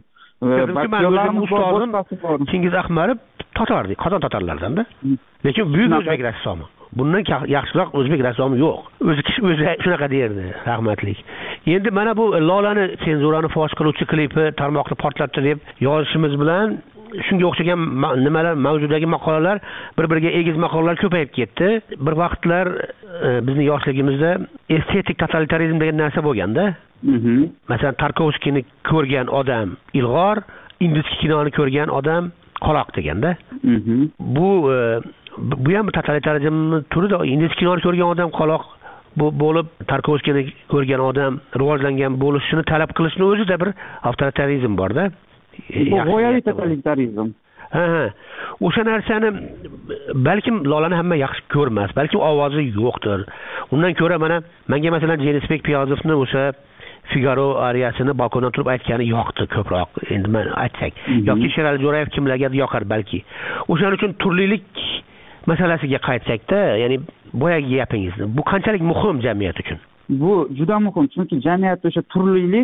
Ustodim Chingiz Ahmarov totardi, qozon totarlardan-da. Lekin buyuk o'zbek rassomi. Bundan yaxshiroq o'zbek rassomi yo'q. O'zi shunaqa derdi, rahmatlik. Endi mana bu Lolani senzurani fosh qiluvchi klipi tarmoqni portlatdi deb yozishimiz bilan shunga o'xshagan nimalar mavzudagi maqolalar bir-biriga egiz maqolalar ko'payib ketdi. Bir vaqtlar bizning yoshligimizda estetik totalitarizm degan narsa bo'lganda. Masalan, Tarkovskiyni ko'rgan odam ilg'or, indski kinoni ko'rgan odam qoloq deganda. Bu ham totalitarizm turida. Indski kinoni ko'rgan odam qoloq bo'lib, Tarkovskiyni ko'rgan odam rivojlangan bo'lishini talab qilishni o'zida bir avtoritarizm bor-da. Bu g'oyaviy totalitarizm. O'sha narsani balkim Lolani hamma yaxshi ko'rmas, balki ovozi yo'qdir. Undan ko'ra menga masalan Jenisbek Piyazovni o'sha Figaro ariyasini balkondan turib aytgani yoqdi ko'proq. Endi men aytsak, yoki Sherali Jo'rayev kimlarga yoqar balki. O'shaning uchun turlilik masalasiga qaytsak-da, ya'ni boyagi gapingizni, bu qanchalik muhim jamiyat uchun? Bu juda muhim, chunki jamiyatda o'sha turlilik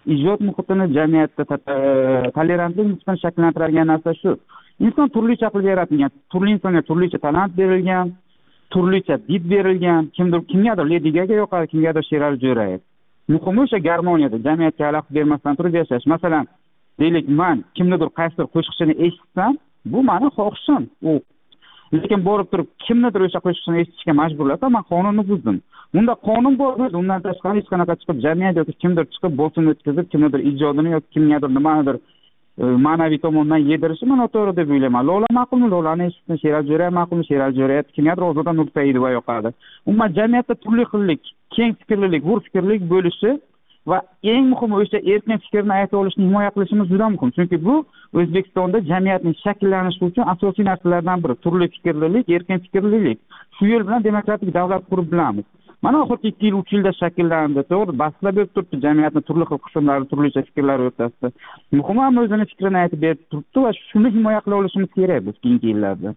ijod muhitini jamiyatda tolerantlik nisbatan shakllantiradigan narsa shu. Inson turlicha qilib yaratilgan, turli insonga turlicha talant berilgan, turlicha did berilgan, kimgadir Lady Gaga yoqadi, kimgadir Sherali Jo'rayev. Muhimi o'sha garmoniyada, jamiyatga xalaqit bermasdan turib yashash. Masalan, deylik, men kimnidir qaysidir qo'shiqchini eshitsam, bu meni xohishim. Lekin borib turib kimnidir o'sha qo'shiqchini eshitishga majburlasa, men qonunni buzdim. Unda qonun bor, undan tashqari hech qanaqa chiqib jamiyat yoki kimdir chiqib bo'lsin o'tkazib, kimnidir ijodini yoki kimgadir nimanidir ma'naviy tomondan yedirishi men noto'g'ri deb o'ylayman. Lola ma'qulmi? Lolani eshitdim. Sherali Jo'rayev ma'qulmi? Sherali Jo'rayev. Kimgadir Ozoda Nursaidova yoqadi. Umuman jamiyatda turli xillik, keng fikrlilik, hur fikrlik bo'lishi va eng muhimi o'sha erkin fikrni ayta olishni himoya qilishimiz juda muhim. Chunki bu O'zbekistonda jamiyatning shakllanishi uchun asosiy narsalardan biri. Turli fikrlilik, erkin fikrlilik. Shu yo'l bilan demokratik davlat qurib bilamiz. Mana oxirgi 2 yil, 3 yilda shakllandi. To'g'ri, bahslar bo'lib turibdi jamiyatning turli xil qismlari, turlicha fikrlar o'rtasida. Muhimi ham o'zini fikrini aytib berib turibdi va shuni himoya qila olishimiz kerak biz keyingi yillarda.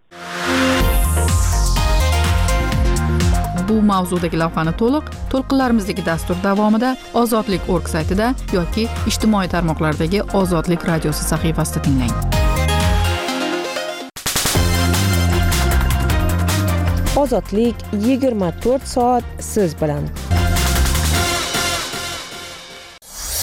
Bu mavzudagi lavhani to'lqinlarimizdagi dastur davomida ozodlik.org saytida yoki ijtimoiy tarmoqlardagi Ozodlik radiosi sahifasida tinglang. Ozodlik 24 soat siz bilan.